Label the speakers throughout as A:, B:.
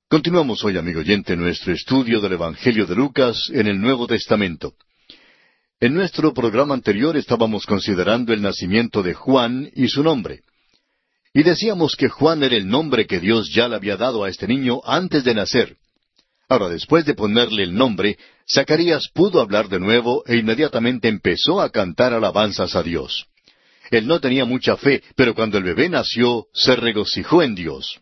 A: Continuamos hoy, amigo oyente, nuestro estudio del Evangelio de Lucas en el Nuevo Testamento. En nuestro programa anterior estábamos considerando el nacimiento de Juan y su nombre. Y decíamos que Juan era el nombre que Dios ya le había dado a este niño antes de nacer. Ahora, después de ponerle el nombre, Zacarías pudo hablar de nuevo e inmediatamente empezó a cantar alabanzas a Dios. Él no tenía mucha fe, pero cuando el bebé nació, se regocijó en Dios.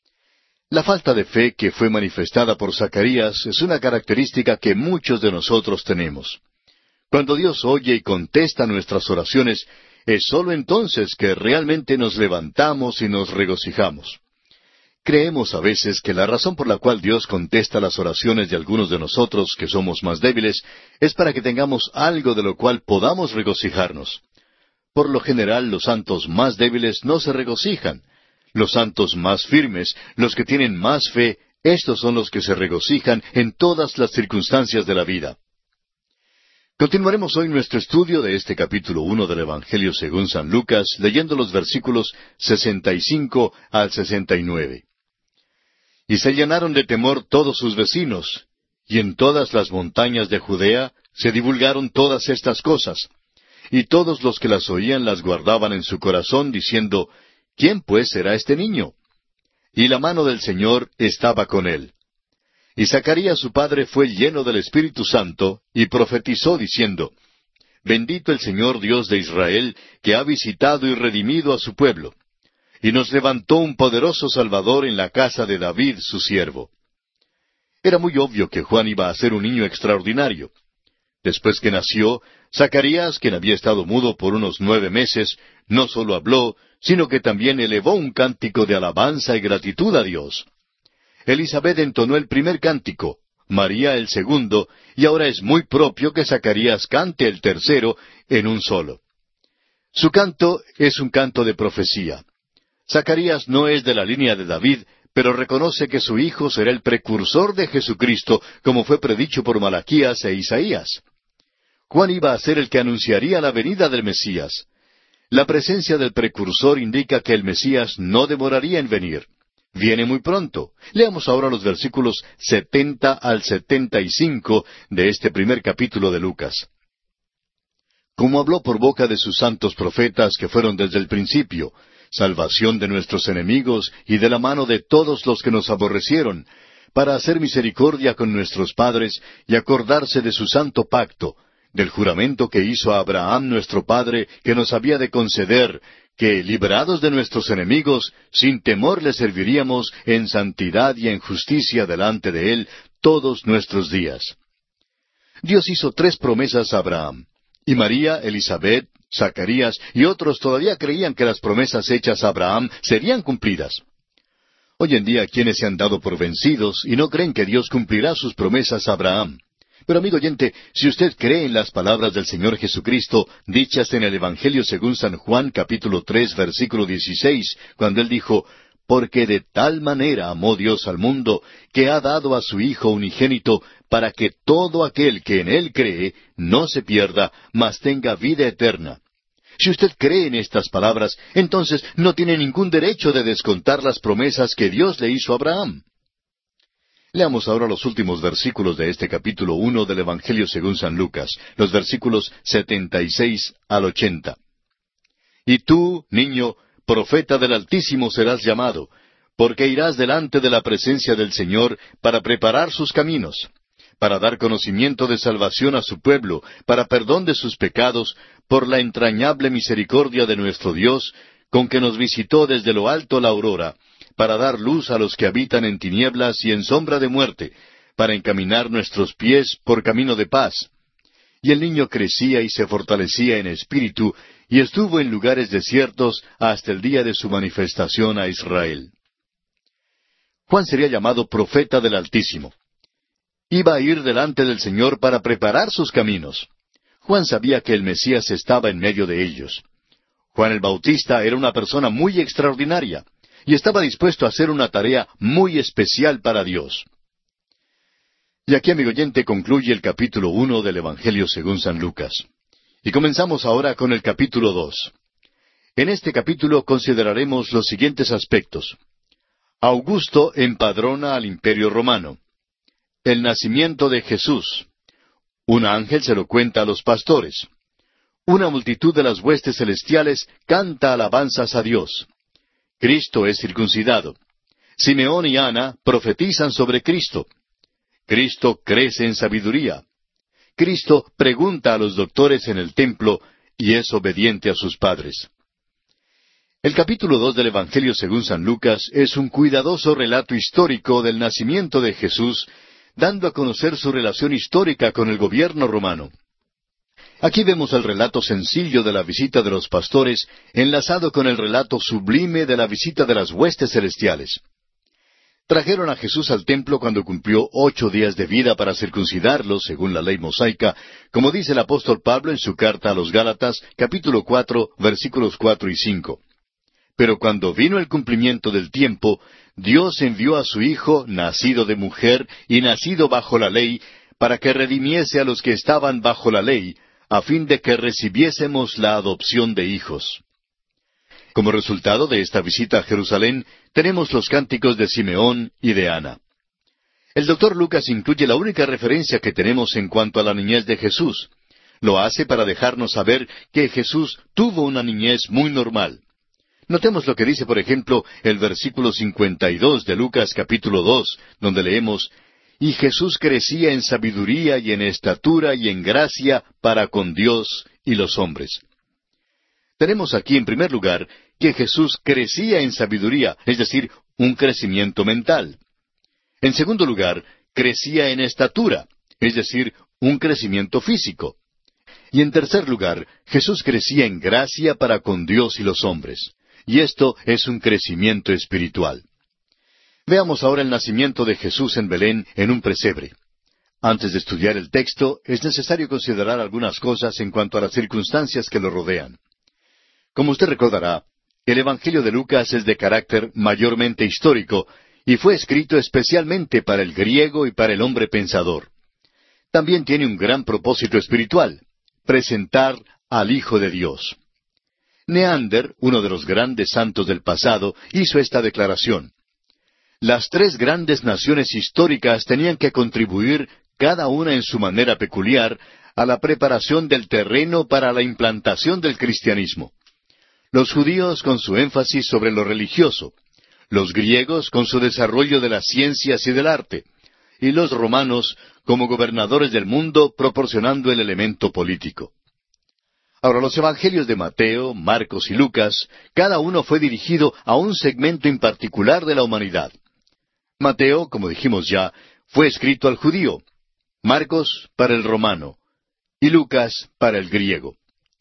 A: La falta de fe que fue manifestada por Zacarías es una característica que muchos de nosotros tenemos. Cuando Dios oye y contesta nuestras oraciones, es sólo entonces que realmente nos levantamos y nos regocijamos. Creemos a veces que la razón por la cual Dios contesta las oraciones de algunos de nosotros que somos más débiles es para que tengamos algo de lo cual podamos regocijarnos. Por lo general, los santos más débiles no se regocijan. Los santos más firmes, los que tienen más fe, estos son los que se regocijan en todas las circunstancias de la vida. Continuaremos hoy nuestro estudio de este capítulo 1 del Evangelio según San Lucas, leyendo los versículos 65 al 69. Y se llenaron de temor todos sus vecinos, y en todas las montañas de Judea se divulgaron todas estas cosas. Y todos los que las oían las guardaban en su corazón, diciendo, ¿quién pues será este niño? Y la mano del Señor estaba con él. Y Zacarías su padre fue lleno del Espíritu Santo, y profetizó diciendo, Bendito el Señor Dios de Israel, que ha visitado y redimido a su pueblo, y nos levantó un poderoso Salvador en la casa de David su siervo. Era muy obvio que Juan iba a ser un niño extraordinario. Después que nació, Zacarías, quien había estado mudo por unos 9 meses, no sólo habló, sino que también elevó un cántico de alabanza y gratitud a Dios. Elisabet entonó el primer cántico, María el segundo, y ahora es muy propio que Zacarías cante el tercero en un solo. Su canto es un canto de profecía. Zacarías no es de la línea de David, pero reconoce que su hijo será el precursor de Jesucristo, como fue predicho por Malaquías e Isaías. Juan iba a ser el que anunciaría la venida del Mesías. La presencia del precursor indica que el Mesías no demoraría en venir. Viene muy pronto. Leamos ahora los versículos 70 al 75 de este primer capítulo de Lucas. Como habló por boca de sus santos profetas que fueron desde el principio, salvación de nuestros enemigos y de la mano de todos los que nos aborrecieron, para hacer misericordia con nuestros padres y acordarse de su santo pacto, del juramento que hizo a Abraham nuestro padre, que nos había de conceder, que, librados de nuestros enemigos, sin temor le serviríamos en santidad y en justicia delante de él todos nuestros días. Dios hizo 3 promesas a Abraham, y María, Elisabet, Zacarías y otros todavía creían que las promesas hechas a Abraham serían cumplidas. Hoy en día, quienes se han dado por vencidos y no creen que Dios cumplirá sus promesas a Abraham. Pero amigo oyente, si usted cree en las palabras del Señor Jesucristo, dichas en el Evangelio según San Juan, capítulo 3, versículo 16, cuando Él dijo, Porque de tal manera amó Dios al mundo, que ha dado a su Hijo unigénito, para que todo aquel que en Él cree no se pierda, mas tenga vida eterna. Si usted cree en estas palabras, entonces no tiene ningún derecho de descontar las promesas que Dios le hizo a Abraham. Leamos ahora los últimos versículos de este capítulo 1 del Evangelio según San Lucas, los versículos 76 al 80. Y tú, niño, profeta del Altísimo serás llamado, porque irás delante de la presencia del Señor para preparar sus caminos, para dar conocimiento de salvación a su pueblo, para perdón de sus pecados, por la entrañable misericordia de nuestro Dios, con que nos visitó desde lo alto la aurora, para dar luz a los que habitan en tinieblas y en sombra de muerte, para encaminar nuestros pies por camino de paz. Y el niño crecía y se fortalecía en espíritu, y estuvo en lugares desiertos hasta el día de su manifestación a Israel. Juan sería llamado profeta del Altísimo. Iba a ir delante del Señor para preparar sus caminos. Juan sabía que el Mesías estaba en medio de ellos. Juan el Bautista era una persona muy extraordinaria, y estaba dispuesto a hacer una tarea muy especial para Dios. Y aquí, amigo oyente, concluye el capítulo 1 del Evangelio según San Lucas. Y comenzamos ahora con el capítulo 2. En este capítulo consideraremos los siguientes aspectos. Augusto empadrona al Imperio Romano. El nacimiento de Jesús. Un ángel se lo cuenta a los pastores. Una multitud de las huestes celestiales canta alabanzas a Dios. Cristo es circuncidado. Simeón y Ana profetizan sobre Cristo. Cristo crece en sabiduría. Cristo pregunta a los doctores en el templo y es obediente a sus padres. El capítulo 2 del Evangelio según San Lucas es un cuidadoso relato histórico del nacimiento de Jesús, dando a conocer su relación histórica con el gobierno romano. Aquí vemos el relato sencillo de la visita de los pastores, enlazado con el relato sublime de la visita de las huestes celestiales. Trajeron a Jesús al templo cuando cumplió 8 días de vida para circuncidarlo, según la ley mosaica, como dice el apóstol Pablo en su carta a los Gálatas, capítulo 4, versículos 4 y 5. Pero cuando vino el cumplimiento del tiempo, Dios envió a su Hijo, nacido de mujer y nacido bajo la ley, para que redimiese a los que estaban bajo la ley, a fin de que recibiésemos la adopción de hijos. Como resultado de esta visita a Jerusalén, tenemos los cánticos de Simeón y de Ana. El doctor Lucas incluye la única referencia que tenemos en cuanto a la niñez de Jesús. Lo hace para dejarnos saber que Jesús tuvo una niñez muy normal. Notemos lo que dice, por ejemplo, el versículo 52 de Lucas capítulo 2, donde leemos, «Y Jesús crecía en sabiduría y en estatura y en gracia para con Dios y los hombres». Tenemos aquí, en primer lugar, que Jesús crecía en sabiduría, es decir, un crecimiento mental. En segundo lugar, crecía en estatura, es decir, un crecimiento físico. Y en tercer lugar, Jesús crecía en gracia para con Dios y los hombres. Y esto es un crecimiento espiritual. Veamos ahora el nacimiento de Jesús en Belén en un pesebre. Antes de estudiar el texto, es necesario considerar algunas cosas en cuanto a las circunstancias que lo rodean. Como usted recordará, el Evangelio de Lucas es de carácter mayormente histórico y fue escrito especialmente para el griego y para el hombre pensador. También tiene un gran propósito espiritual: presentar al Hijo de Dios. Neander, uno de los grandes santos del pasado, hizo esta declaración: las 3 grandes naciones históricas tenían que contribuir, cada una en su manera peculiar, a la preparación del terreno para la implantación del cristianismo. Los judíos con su énfasis sobre lo religioso, los griegos con su desarrollo de las ciencias y del arte, y los romanos como gobernadores del mundo proporcionando el elemento político. Ahora, los evangelios de Mateo, Marcos y Lucas, cada uno fue dirigido a un segmento en particular de la humanidad. Mateo, como dijimos ya, fue escrito al judío, Marcos para el romano, y Lucas para el griego.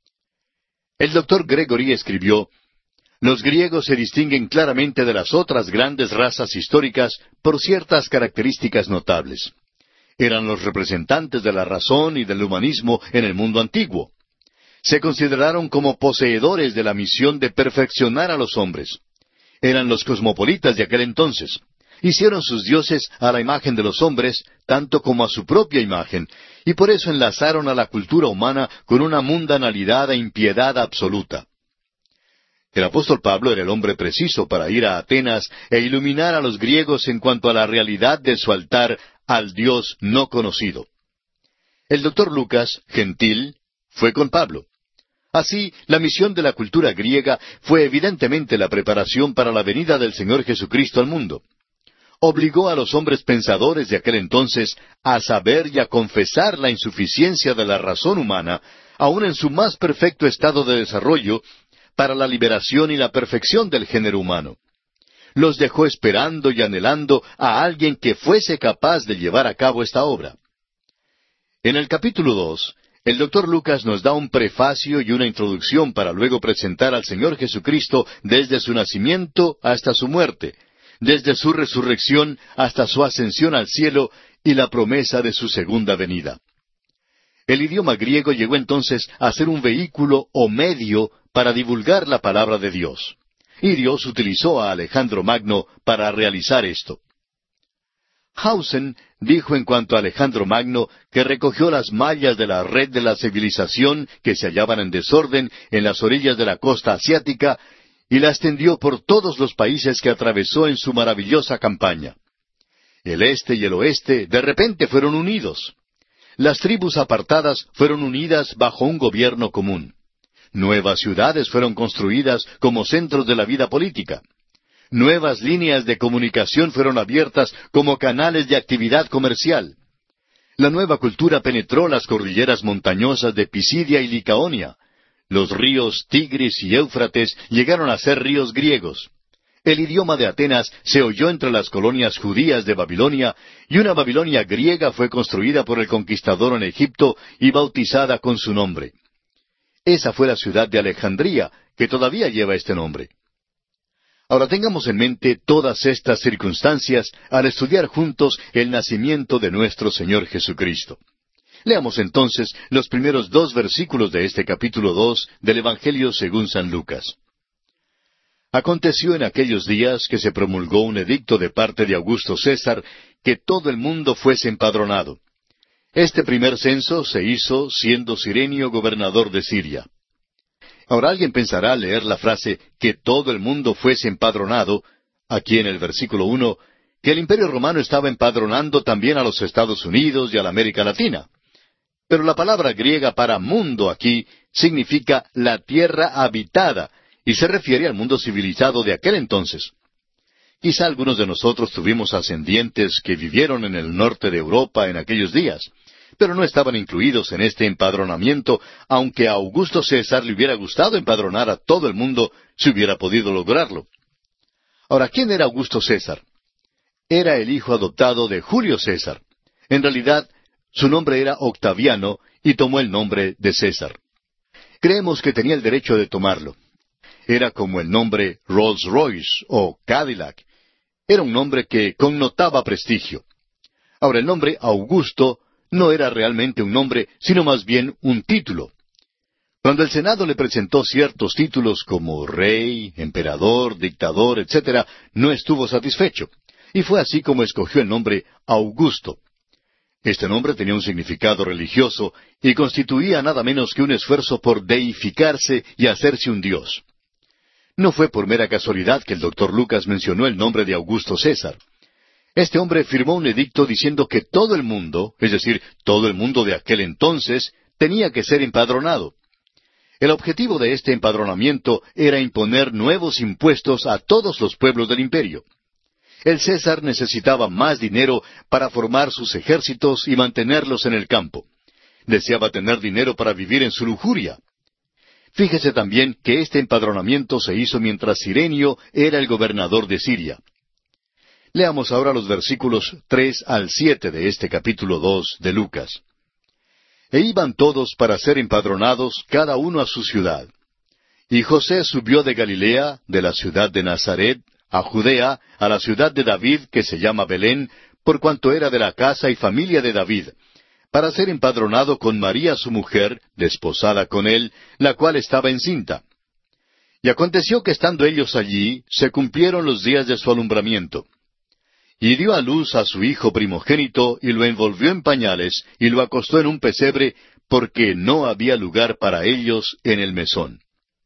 A: El doctor Gregory escribió, «Los griegos se distinguen claramente de las otras grandes razas históricas por ciertas características notables. Eran los representantes de la razón y del humanismo en el mundo antiguo. Se consideraron como poseedores de la misión de perfeccionar a los hombres. Eran los cosmopolitas de aquel entonces. Hicieron sus dioses a la imagen de los hombres, tanto como a su propia imagen, y por eso enlazaron a la cultura humana con una mundanalidad e impiedad absoluta». El apóstol Pablo era el hombre preciso para ir a Atenas e iluminar a los griegos en cuanto a la realidad de su altar al Dios no conocido. El doctor Lucas, gentil, fue con Pablo. Así, la misión de la cultura griega fue evidentemente la preparación para la venida del Señor Jesucristo al mundo. Obligó a los hombres pensadores de aquel entonces a saber y a confesar la insuficiencia de la razón humana, aun en su más perfecto estado de desarrollo, para la liberación y la perfección del género humano. Los dejó esperando y anhelando a alguien que fuese capaz de llevar a cabo esta obra. En el capítulo 2, el doctor Lucas nos da un prefacio y una introducción para luego presentar al Señor Jesucristo desde su nacimiento hasta su muerte, desde su resurrección hasta su ascensión al cielo y la promesa de su segunda venida. El idioma griego llegó entonces a ser un vehículo o medio para divulgar la palabra de Dios. Y Dios utilizó a Alejandro Magno para realizar esto. Hausen dijo en cuanto a Alejandro Magno que recogió las mallas de la red de la civilización que se hallaban en desorden en las orillas de la costa asiática y la extendió por todos los países que atravesó en su maravillosa campaña. El este y el oeste de repente fueron unidos. Las tribus apartadas fueron unidas bajo un gobierno común. Nuevas ciudades fueron construidas como centros de la vida política. Nuevas líneas de comunicación fueron abiertas como canales de actividad comercial. La nueva cultura penetró las cordilleras montañosas de Pisidia y Licaonia. Los ríos Tigris y Éufrates llegaron a ser ríos griegos. El idioma de Atenas se oyó entre las colonias judías de Babilonia, y una Babilonia griega fue construida por el conquistador en Egipto y bautizada con su nombre. Esa fue la ciudad de Alejandría, que todavía lleva este nombre. Ahora tengamos en mente todas estas circunstancias al estudiar juntos el nacimiento de nuestro Señor Jesucristo. Leamos entonces los primeros 2 versículos de este capítulo 2 del Evangelio según San Lucas. Aconteció en aquellos días que se promulgó un edicto de parte de Augusto César que todo el mundo fuese empadronado. Este primer censo se hizo siendo Cirenio gobernador de Siria. Ahora alguien pensará al leer la frase que todo el mundo fuese empadronado, aquí en el versículo 1, que el Imperio Romano estaba empadronando también a los Estados Unidos y a la América Latina. Pero la palabra griega para mundo aquí significa la tierra habitada, y se refiere al mundo civilizado de aquel entonces. Quizá algunos de nosotros tuvimos ascendientes que vivieron en el norte de Europa en aquellos días, pero no estaban incluidos en este empadronamiento, aunque a Augusto César le hubiera gustado empadronar a todo el mundo si hubiera podido lograrlo. Ahora, ¿quién era Augusto César? Era el hijo adoptado de Julio César. En realidad, su nombre era Octaviano y tomó el nombre de César. Creemos que tenía el derecho de tomarlo. Era como el nombre Rolls Royce o Cadillac. Era un nombre que connotaba prestigio. Ahora, el nombre Augusto no era realmente un nombre, sino más bien un título. Cuando el Senado le presentó ciertos títulos como rey, emperador, dictador, etc., no estuvo satisfecho, y fue así como escogió el nombre Augusto. Este nombre tenía un significado religioso y constituía nada menos que un esfuerzo por deificarse y hacerse un dios. No fue por mera casualidad que el doctor Lucas mencionó el nombre de Augusto César. Este hombre firmó un edicto diciendo que todo el mundo, es decir, todo el mundo de aquel entonces, tenía que ser empadronado. El objetivo de este empadronamiento era imponer nuevos impuestos a todos los pueblos del imperio. El César necesitaba más dinero para formar sus ejércitos y mantenerlos en el campo. Deseaba tener dinero para vivir en su lujuria. Fíjese también que este empadronamiento se hizo mientras Cirenio era el gobernador de Siria. Leamos ahora los versículos 3 al 7 de este capítulo 2 de Lucas. E iban todos para ser empadronados, cada uno a su ciudad. Y José subió de Galilea, de la ciudad de Nazaret, a Judea, a la ciudad de David, que se llama Belén, por cuanto era de la casa y familia de David, para ser empadronado con María su mujer, desposada con él, la cual estaba encinta. Y aconteció que estando ellos allí, se cumplieron los días de su alumbramiento. Y dio a luz a su hijo primogénito, y lo envolvió en pañales, y lo acostó en un pesebre, porque no había lugar para ellos en el mesón.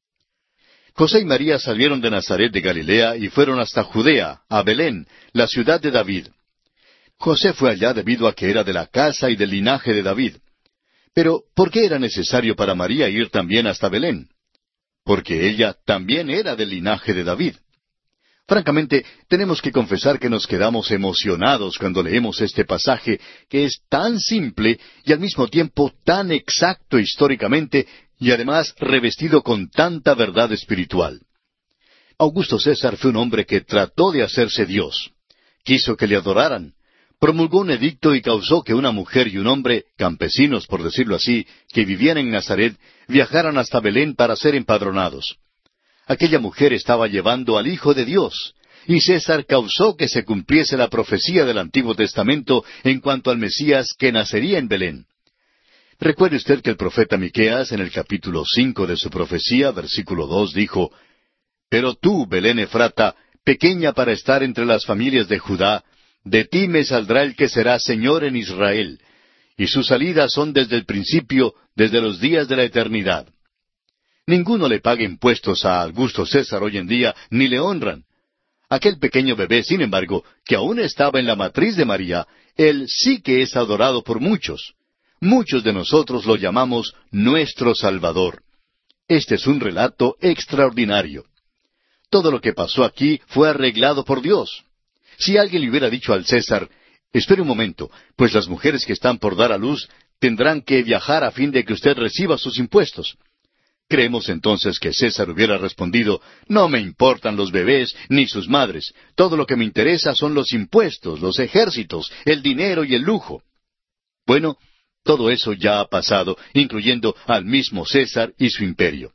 A: José y María salieron de Nazaret de Galilea y fueron hasta Judea, a Belén, la ciudad de David. José fue allá debido a que era de la casa y del linaje de David. Pero, ¿por qué era necesario para María ir también hasta Belén? Porque ella también era del linaje de David. Francamente, tenemos que confesar que nos quedamos emocionados cuando leemos este pasaje, que es tan simple y al mismo tiempo tan exacto históricamente, y además revestido con tanta verdad espiritual. Augusto César fue un hombre que trató de hacerse Dios. Quiso que le adoraran. Promulgó un edicto y causó que una mujer y un hombre, campesinos por decirlo así, que vivían en Nazaret, viajaran hasta Belén para ser empadronados. Aquella mujer estaba llevando al Hijo de Dios, y César causó que se cumpliese la profecía del Antiguo Testamento en cuanto al Mesías que nacería en Belén. Recuerde usted que el profeta Miqueas, en el capítulo 5 de su profecía, versículo 2, dijo: Pero tú, Belén Efrata, pequeña para estar entre las familias de Judá, de ti me saldrá el que será Señor en Israel, y sus salidas son desde el principio, desde los días de la eternidad. Ninguno le paga impuestos a Augusto César hoy en día, ni le honran. Aquel pequeño bebé, sin embargo, que aún estaba en la matriz de María, él sí que es adorado por muchos. Muchos de nosotros lo llamamos nuestro Salvador. Este es un relato extraordinario. Todo lo que pasó aquí fue arreglado por Dios. Si alguien le hubiera dicho al César, espere un momento, pues las mujeres que están por dar a luz tendrán que viajar a fin de que usted reciba sus impuestos. Creemos entonces que César hubiera respondido, no me importan los bebés ni sus madres, todo lo que me interesa son los impuestos, los ejércitos, el dinero y el lujo. Bueno, todo eso ya ha pasado, incluyendo al mismo César y su imperio.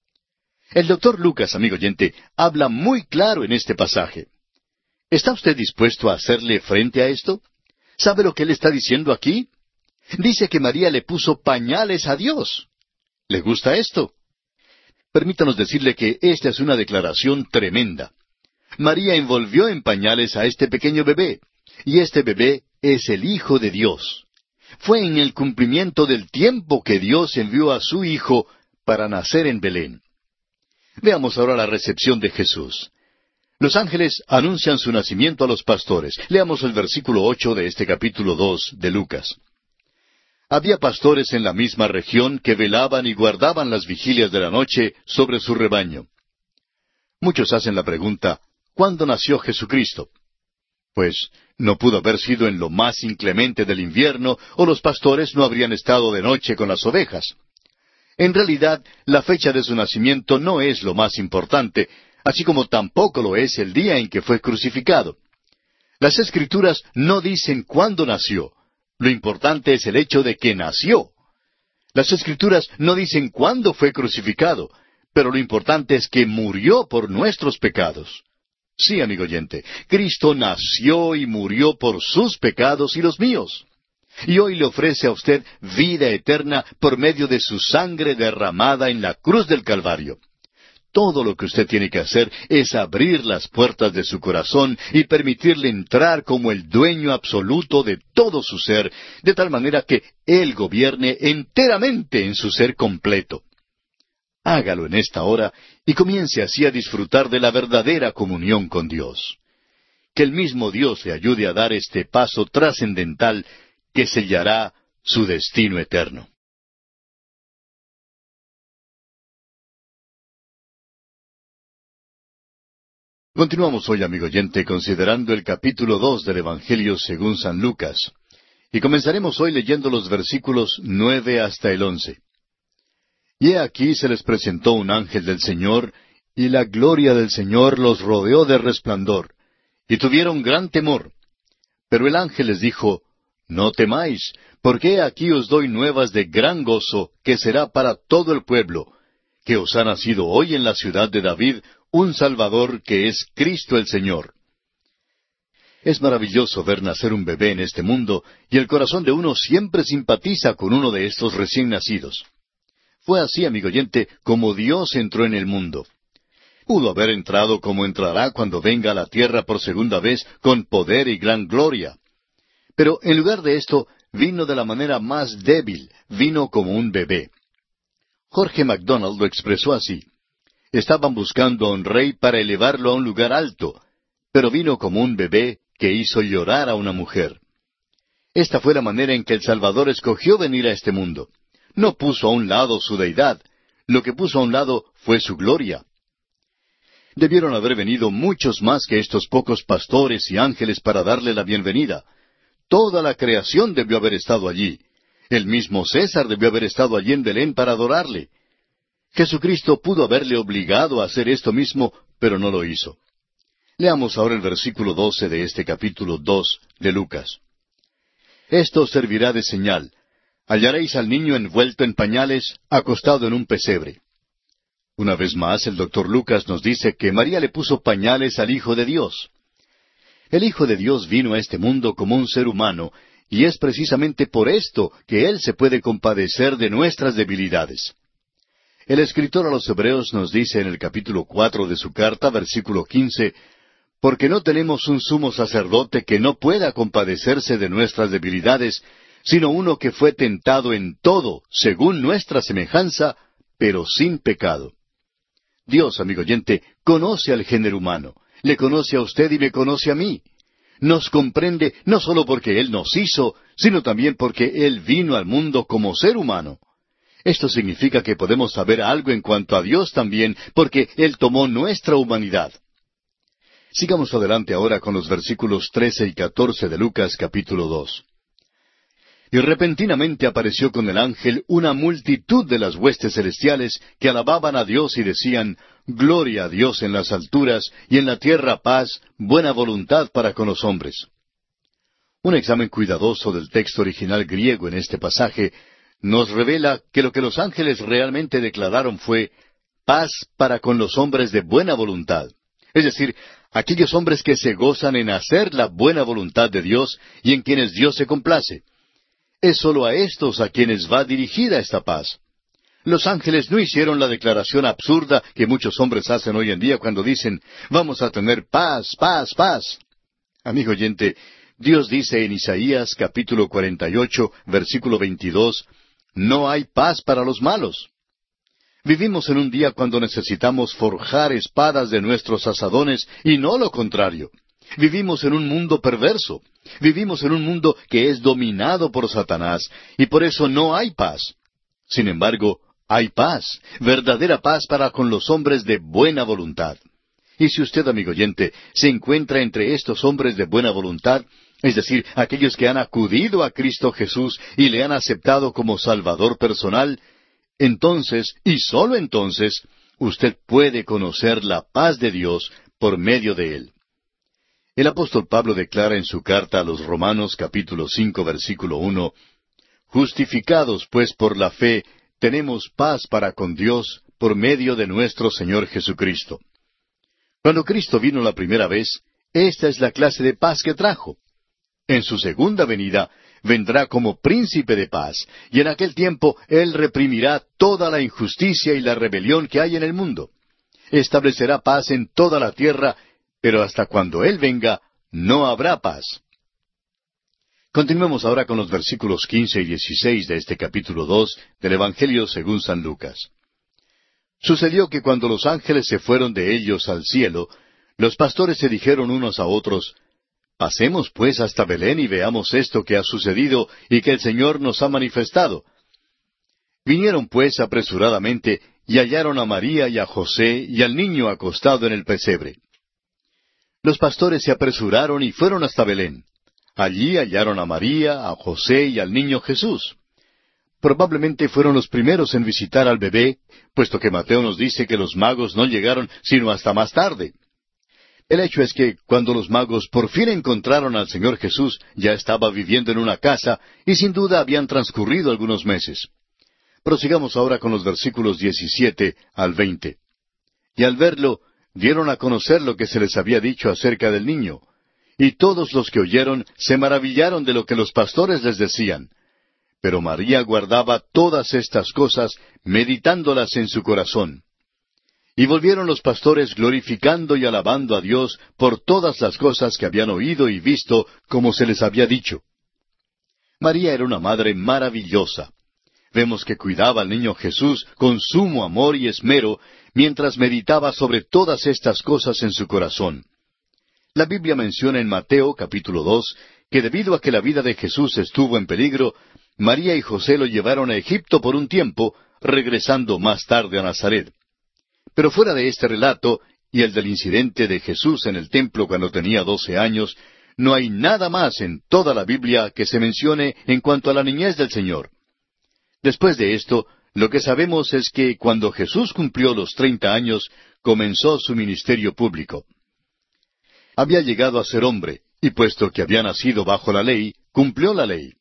A: El doctor Lucas, amigo oyente, habla muy claro en este pasaje. ¿Está usted dispuesto a hacerle frente a esto? ¿Sabe lo que él está diciendo aquí? Dice que María le puso pañales a Dios. ¿Le gusta esto? Permítanos decirle que esta es una declaración tremenda. María envolvió en pañales a este pequeño bebé, y este bebé es el Hijo de Dios. Fue en el cumplimiento del tiempo que Dios envió a su Hijo para nacer en Belén. Veamos ahora la recepción de Jesús. Los ángeles anuncian su nacimiento a los pastores. Leamos el versículo 8 de este capítulo 2 de Lucas. Había pastores en la misma región que velaban y guardaban las vigilias de la noche sobre su rebaño. Muchos hacen la pregunta, ¿cuándo nació Jesucristo? Pues no pudo haber sido en lo más inclemente del invierno, o los pastores no habrían estado de noche con las ovejas. En realidad, la fecha de su nacimiento no es lo más importante, así como tampoco lo es el día en que fue crucificado. Las Escrituras no dicen cuándo nació. Lo importante es el hecho de que nació. Las Escrituras no dicen cuándo fue crucificado, pero lo importante es que murió por nuestros pecados. Sí, amigo oyente, Cristo nació y murió por sus pecados y los míos. Y hoy le ofrece a usted vida eterna por medio de su sangre derramada en la cruz del Calvario. Todo lo que usted tiene que hacer es abrir las puertas de su corazón y permitirle entrar como el dueño absoluto de todo su ser, de tal manera que Él gobierne enteramente en su ser completo. Hágalo en esta hora y comience así a disfrutar de la verdadera comunión con Dios. Que el mismo Dios le ayude a dar este paso trascendental que sellará su destino eterno. Continuamos hoy, amigo oyente, considerando el capítulo 2 del Evangelio según San Lucas. Y comenzaremos hoy leyendo los versículos 9 hasta el 11. Y he aquí se les presentó un ángel del Señor, y la gloria del Señor los rodeó de resplandor, y tuvieron gran temor. Pero el ángel les dijo, no temáis, porque he aquí os doy nuevas de gran gozo, que será para todo el pueblo, que os ha nacido hoy en la ciudad de David un Salvador que es Cristo el Señor. Es maravilloso ver nacer un bebé en este mundo, y el corazón de uno siempre simpatiza con uno de estos recién nacidos. Fue así, amigo oyente, como Dios entró en el mundo. Pudo haber entrado como entrará cuando venga a la tierra por segunda vez con poder y gran gloria. Pero en lugar de esto, vino de la manera más débil, vino como un bebé. Jorge MacDonald lo expresó así. Estaban buscando a un rey para elevarlo a un lugar alto, pero vino como un bebé que hizo llorar a una mujer. Esta fue la manera en que el Salvador escogió venir a este mundo. No puso a un lado su deidad, lo que puso a un lado fue su gloria. Debieron haber venido muchos más que estos pocos pastores y ángeles para darle la bienvenida. Toda la creación debió haber estado allí. El mismo César debió haber estado allí en Belén para adorarle. Jesucristo pudo haberle obligado a hacer esto mismo, pero no lo hizo. Leamos ahora el versículo 12 de este capítulo 2 de Lucas. Esto servirá de señal. Hallaréis al niño envuelto en pañales, acostado en un pesebre. Una vez más, el doctor Lucas nos dice que María le puso pañales al Hijo de Dios. El Hijo de Dios vino a este mundo como un ser humano, y es precisamente por esto que Él se puede compadecer de nuestras debilidades. El escritor a los Hebreos nos dice en el capítulo 4 de su carta, versículo 15, porque no tenemos un sumo sacerdote que no pueda compadecerse de nuestras debilidades, sino uno que fue tentado en todo, según nuestra semejanza, pero sin pecado. Dios, amigo oyente, conoce al género humano, le conoce a usted y me conoce a mí. Nos comprende no solo porque Él nos hizo, sino también porque Él vino al mundo como ser humano. Esto significa que podemos saber algo en cuanto a Dios también, porque Él tomó nuestra humanidad. Sigamos adelante ahora con los versículos 13 y 14 de Lucas capítulo 2. Y repentinamente apareció con el ángel una multitud de las huestes celestiales que alababan a Dios y decían, Gloria a Dios en las alturas, y en la tierra paz, buena voluntad para con los hombres. Un examen cuidadoso del texto original griego en este pasaje nos revela que lo que los ángeles realmente declararon fue paz para con los hombres de buena voluntad. Es decir, aquellos hombres que se gozan en hacer la buena voluntad de Dios y en quienes Dios se complace. Es sólo a estos a quienes va dirigida esta paz. Los ángeles no hicieron la declaración absurda que muchos hombres hacen hoy en día cuando dicen, vamos a tener paz, paz, paz. Amigo oyente, Dios dice en Isaías capítulo 48, versículo 22, no hay paz para los malos. Vivimos en un día cuando necesitamos forjar espadas de nuestros asadones y no lo contrario. Vivimos en un mundo perverso. Vivimos en un mundo que es dominado por Satanás, y por eso no hay paz. Sin embargo, hay paz, verdadera paz para con los hombres de buena voluntad. Y si usted, amigo oyente, se encuentra entre estos hombres de buena voluntad, es decir, aquellos que han acudido a Cristo Jesús y le han aceptado como Salvador personal, entonces, y sólo entonces, usted puede conocer la paz de Dios por medio de Él. El apóstol Pablo declara en su carta a los Romanos capítulo 5 versículo 1, Justificados pues por la fe, tenemos paz para con Dios por medio de nuestro Señor Jesucristo. Cuando Cristo vino la primera vez, esta es la clase de paz que trajo. En su segunda venida, vendrá como príncipe de paz, y en aquel tiempo Él reprimirá toda la injusticia y la rebelión que hay en el mundo. Establecerá paz en toda la tierra, pero hasta cuando Él venga, no habrá paz. Continuemos ahora con los versículos 15 y 16 de este capítulo 2 del Evangelio según San Lucas. Sucedió que cuando los ángeles se fueron de ellos al cielo, los pastores se dijeron unos a otros, Pasemos pues hasta Belén y veamos esto que ha sucedido y que el Señor nos ha manifestado. Vinieron pues apresuradamente y hallaron a María y a José y al niño acostado en el pesebre. Los pastores se apresuraron y fueron hasta Belén. Allí hallaron a María, a José y al niño Jesús. Probablemente fueron los primeros en visitar al bebé, puesto que Mateo nos dice que los magos no llegaron sino hasta más tarde. El hecho es que cuando los magos por fin encontraron al Señor Jesús, ya estaba viviendo en una casa y sin duda habían transcurrido algunos meses. Prosigamos ahora con los versículos 17 al 20. Y al verlo, dieron a conocer lo que se les había dicho acerca del niño. Y todos los que oyeron se maravillaron de lo que los pastores les decían. Pero María guardaba todas estas cosas, meditándolas en su corazón. Y volvieron los pastores glorificando y alabando a Dios por todas las cosas que habían oído y visto, como se les había dicho. María era una madre maravillosa. Vemos que cuidaba al niño Jesús con sumo amor y esmero, mientras meditaba sobre todas estas cosas en su corazón. La Biblia menciona en Mateo capítulo 2 que debido a que la vida de Jesús estuvo en peligro, María y José lo llevaron a Egipto por un tiempo, regresando más tarde a Nazaret. Pero fuera de este relato y el del incidente de Jesús en el templo cuando tenía 12 años, no hay nada más en toda la Biblia que se mencione en cuanto a la niñez del Señor. Después de esto, lo que sabemos es que cuando Jesús cumplió los 30 años, comenzó su ministerio público. Había llegado a ser hombre, y puesto que había nacido bajo la ley, cumplió la ley.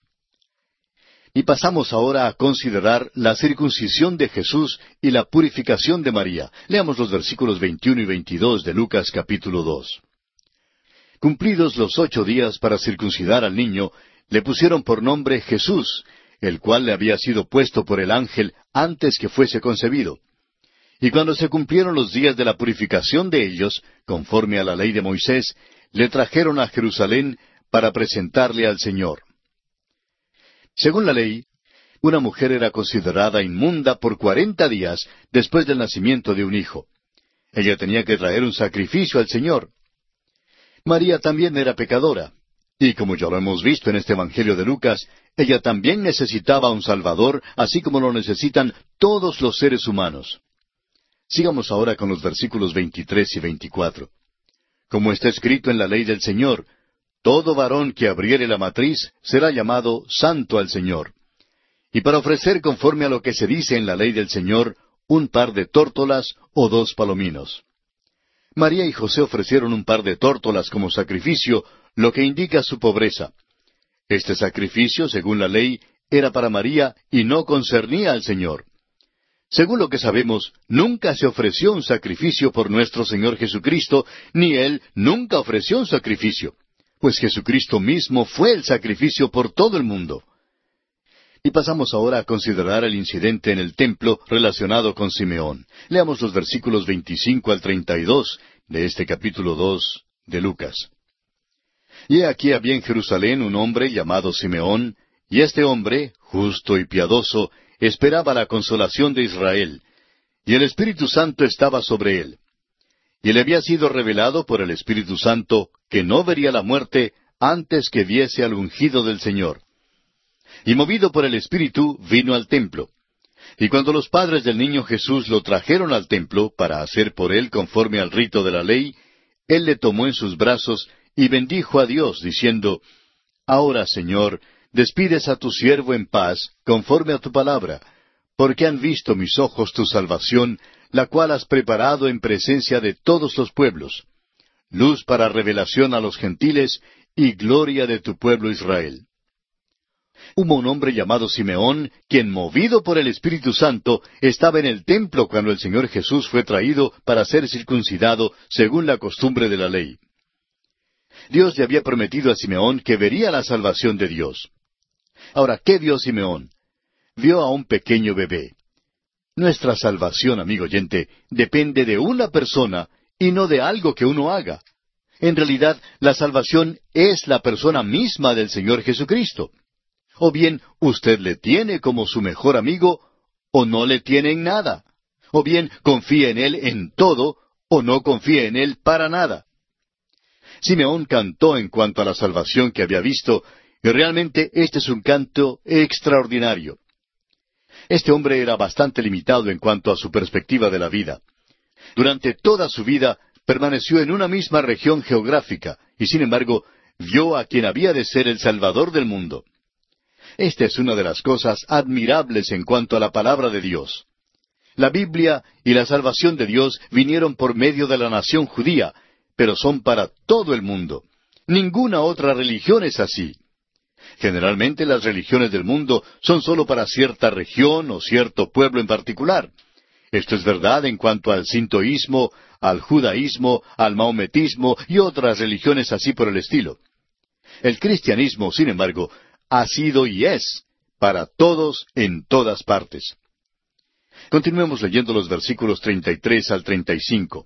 A: Y pasamos ahora a considerar la circuncisión de Jesús y la purificación de María. Leamos los versículos 21 y 22 de Lucas capítulo 2. Cumplidos los 8 días para circuncidar al niño, le pusieron por nombre Jesús, el cual le había sido puesto por el ángel antes que fuese concebido. Y cuando se cumplieron los días de la purificación de ellos, conforme a la ley de Moisés, le trajeron a Jerusalén para presentarle al Señor. Según la ley, una mujer era considerada inmunda por 40 días después del nacimiento de un hijo. Ella tenía que traer un sacrificio al Señor. María también era pecadora, y como ya lo hemos visto en este Evangelio de Lucas, ella también necesitaba un Salvador, así como lo necesitan todos los seres humanos. Sigamos ahora con los versículos 23 y 24. Como está escrito en la ley del Señor, todo varón que abriere la matriz será llamado santo al Señor. Y para ofrecer conforme a lo que se dice en la ley del Señor, un par de tórtolas o 2 palominos. María y José ofrecieron un par de tórtolas como sacrificio, lo que indica su pobreza. Este sacrificio, según la ley, era para María y no concernía al Señor. Según lo que sabemos, nunca se ofreció un sacrificio por nuestro Señor Jesucristo, ni Él nunca ofreció un sacrificio, pues Jesucristo mismo fue el sacrificio por todo el mundo. Y pasamos ahora a considerar el incidente en el templo relacionado con Simeón. Leamos los versículos 25 al 32 de este capítulo 2 de Lucas. Y he aquí había en Jerusalén un hombre llamado Simeón, y este hombre, justo y piadoso, esperaba la consolación de Israel, y el Espíritu Santo estaba sobre él. Y le había sido revelado por el Espíritu Santo que no vería la muerte antes que viese al ungido del Señor. Y movido por el Espíritu, vino al templo. Y cuando los padres del niño Jesús lo trajeron al templo para hacer por él conforme al rito de la ley, él le tomó en sus brazos y bendijo a Dios, diciendo, Ahora, Señor, despides a tu siervo en paz, conforme a tu palabra, porque han visto mis ojos tu salvación, la cual has preparado en presencia de todos los pueblos, luz para revelación a los gentiles y gloria de tu pueblo Israel. Hubo un hombre llamado Simeón, quien, movido por el Espíritu Santo, estaba en el templo cuando el Señor Jesús fue traído para ser circuncidado según la costumbre de la ley. Dios le había prometido a Simeón que vería la salvación de Dios. Ahora, ¿qué vio Simeón? Vio a un pequeño bebé. Nuestra salvación, amigo oyente, depende de una persona y no de algo que uno haga. En realidad, la salvación es la persona misma del Señor Jesucristo. O bien usted le tiene como su mejor amigo, o no le tiene en nada. O bien confía en Él en todo, o no confía en Él para nada. Simeón cantó en cuanto a la salvación que había visto, y realmente este es un canto extraordinario. Este hombre era bastante limitado en cuanto a su perspectiva de la vida. Durante toda su vida permaneció en una misma región geográfica, y sin embargo vio a quien había de ser el Salvador del mundo. Esta es una de las cosas admirables en cuanto a la palabra de Dios. La Biblia y la salvación de Dios vinieron por medio de la nación judía, pero son para todo el mundo. Ninguna otra religión es así. Generalmente las religiones del mundo son sólo para cierta región o cierto pueblo en particular. Esto es verdad en cuanto al sintoísmo, al judaísmo, al maometismo y otras religiones así por el estilo. El cristianismo, sin embargo, ha sido y es para todos en todas partes. Continuemos leyendo los versículos 33 al 35.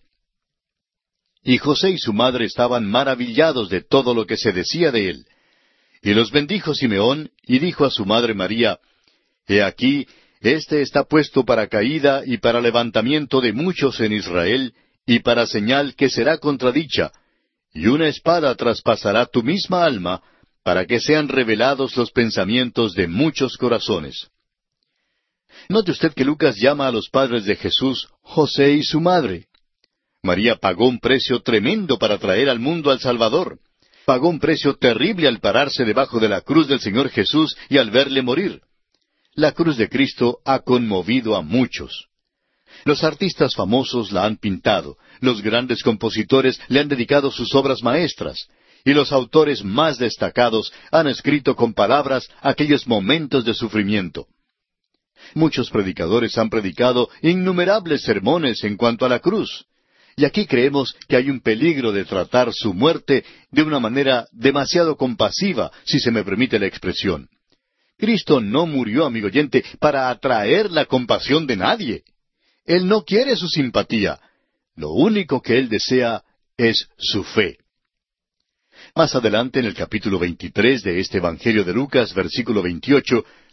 A: Y José y su madre estaban maravillados de todo lo que se decía de él. Y los bendijo Simeón, y dijo a su madre María, He aquí, este está puesto para caída y para levantamiento de muchos en Israel, y para señal que será contradicha, y una espada traspasará tu misma alma, para que sean revelados los pensamientos de muchos corazones. Note usted que Lucas llama a los padres de Jesús José y su madre. María pagó un precio tremendo para traer al mundo al Salvador. Pagó un precio terrible al pararse debajo de la cruz del Señor Jesús y al verle morir. La cruz de Cristo ha conmovido a muchos. Los artistas famosos la han pintado, los grandes compositores le han dedicado sus obras maestras, y los autores más destacados han escrito con palabras aquellos momentos de sufrimiento. Muchos predicadores han predicado innumerables sermones en cuanto a la cruz, y aquí creemos que hay un peligro de tratar su muerte de una manera demasiado compasiva, si se me permite la expresión. Cristo no murió, amigo oyente, para atraer la compasión de nadie. Él no quiere su simpatía. Lo único que Él desea es su fe. Más adelante, en el capítulo 23 de este Evangelio de Lucas, versículo 28,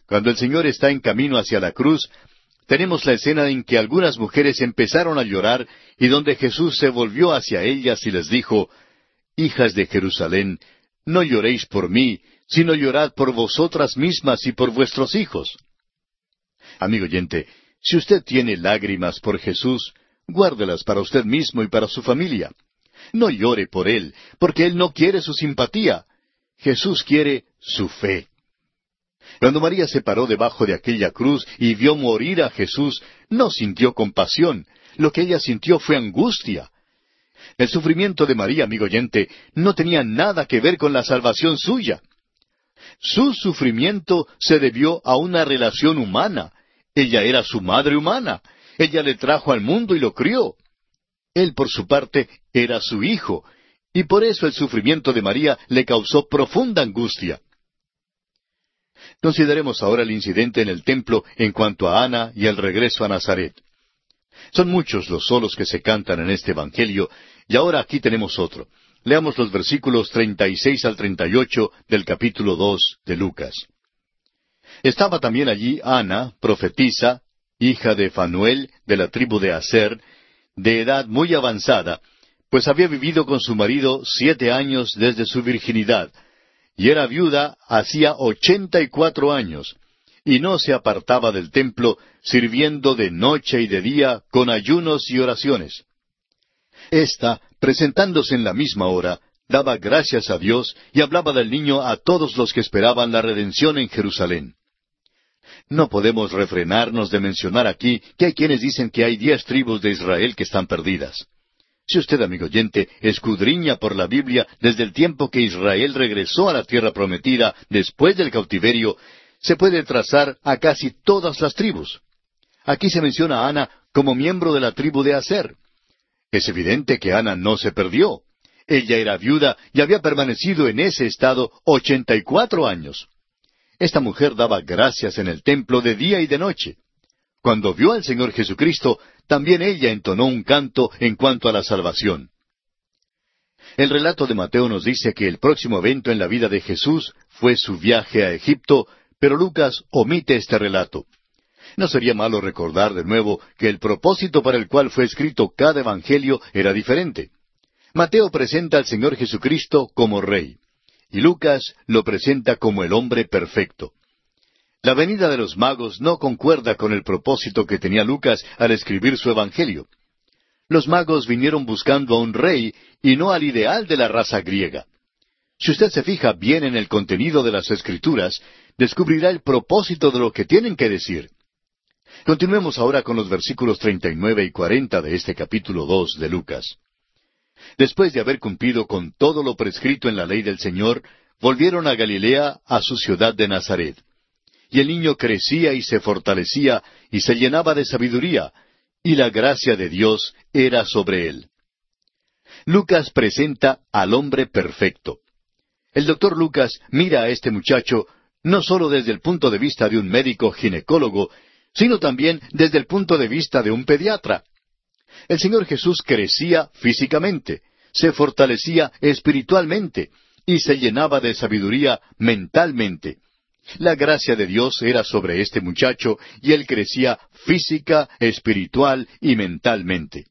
A: Cuando el Señor está en camino hacia la cruz, tenemos la escena en que algunas mujeres empezaron a llorar y donde Jesús se volvió hacia ellas y les dijo, «Hijas de Jerusalén, no lloréis por mí, sino llorad por vosotras mismas y por vuestros hijos». Amigo oyente, si usted tiene lágrimas por Jesús, guárdelas para usted mismo y para su familia. No llore por Él, porque Él no quiere su simpatía. Jesús quiere su fe. Cuando María se paró debajo de aquella cruz y vio morir a Jesús, no sintió compasión. Lo que ella sintió fue angustia. El sufrimiento de María, amigo oyente, no tenía nada que ver con la salvación suya. Su sufrimiento se debió a una relación humana. Ella era su madre humana. Ella le trajo al mundo y lo crió. Él, por su parte, era su hijo, y por eso el sufrimiento de María le causó profunda angustia. Consideremos ahora el incidente en el templo en cuanto a Ana y el regreso a Nazaret. Son muchos los solos que se cantan en este Evangelio, y ahora aquí tenemos otro. Leamos los versículos 36 al 38 del capítulo 2 de Lucas. Estaba también allí Ana, profetisa, hija de Fanuel, de la tribu de Aser, de edad muy avanzada, pues había vivido con su marido 7 años desde su virginidad, y era viuda hacía 84 años, y no se apartaba del templo, sirviendo de noche y de día con ayunos y oraciones. Esta, presentándose en la misma hora, daba gracias a Dios y hablaba del niño a todos los que esperaban la redención en Jerusalén. No podemos refrenarnos de mencionar aquí que hay quienes dicen que hay 10 tribus de Israel que están perdidas. Si usted, amigo oyente, escudriña por la Biblia desde el tiempo que Israel regresó a la tierra prometida después del cautiverio, se puede trazar a casi todas las tribus. Aquí se menciona a Ana como miembro de la tribu de Aser. Es evidente que Ana no se perdió. Ella era viuda y había permanecido en ese estado 84 años. Esta mujer daba gracias en el templo de día y de noche. Cuando vio al Señor Jesucristo, también ella entonó un canto en cuanto a la salvación. El relato de Mateo nos dice que el próximo evento en la vida de Jesús fue su viaje a Egipto, pero Lucas omite este relato. No sería malo recordar de nuevo que el propósito para el cual fue escrito cada evangelio era diferente. Mateo presenta al Señor Jesucristo como Rey, y Lucas lo presenta como el hombre perfecto. La venida de los magos no concuerda con el propósito que tenía Lucas al escribir su evangelio. Los magos vinieron buscando a un rey y no al ideal de la raza griega. Si usted se fija bien en el contenido de las Escrituras, descubrirá el propósito de lo que tienen que decir. Continuemos ahora con los versículos 39 y 40 de este capítulo 2 de Lucas. Después de haber cumplido con todo lo prescrito en la ley del Señor, volvieron a Galilea, a su ciudad de Nazaret. Y el niño crecía y se fortalecía, y se llenaba de sabiduría, y la gracia de Dios era sobre él. Lucas presenta al hombre perfecto. El doctor Lucas mira a este muchacho no sólo desde el punto de vista de un médico ginecólogo, sino también desde el punto de vista de un pediatra. El Señor Jesús crecía físicamente, se fortalecía espiritualmente, y se llenaba de sabiduría mentalmente. La gracia de Dios era sobre este muchacho, y él crecía física, espiritual y mentalmente.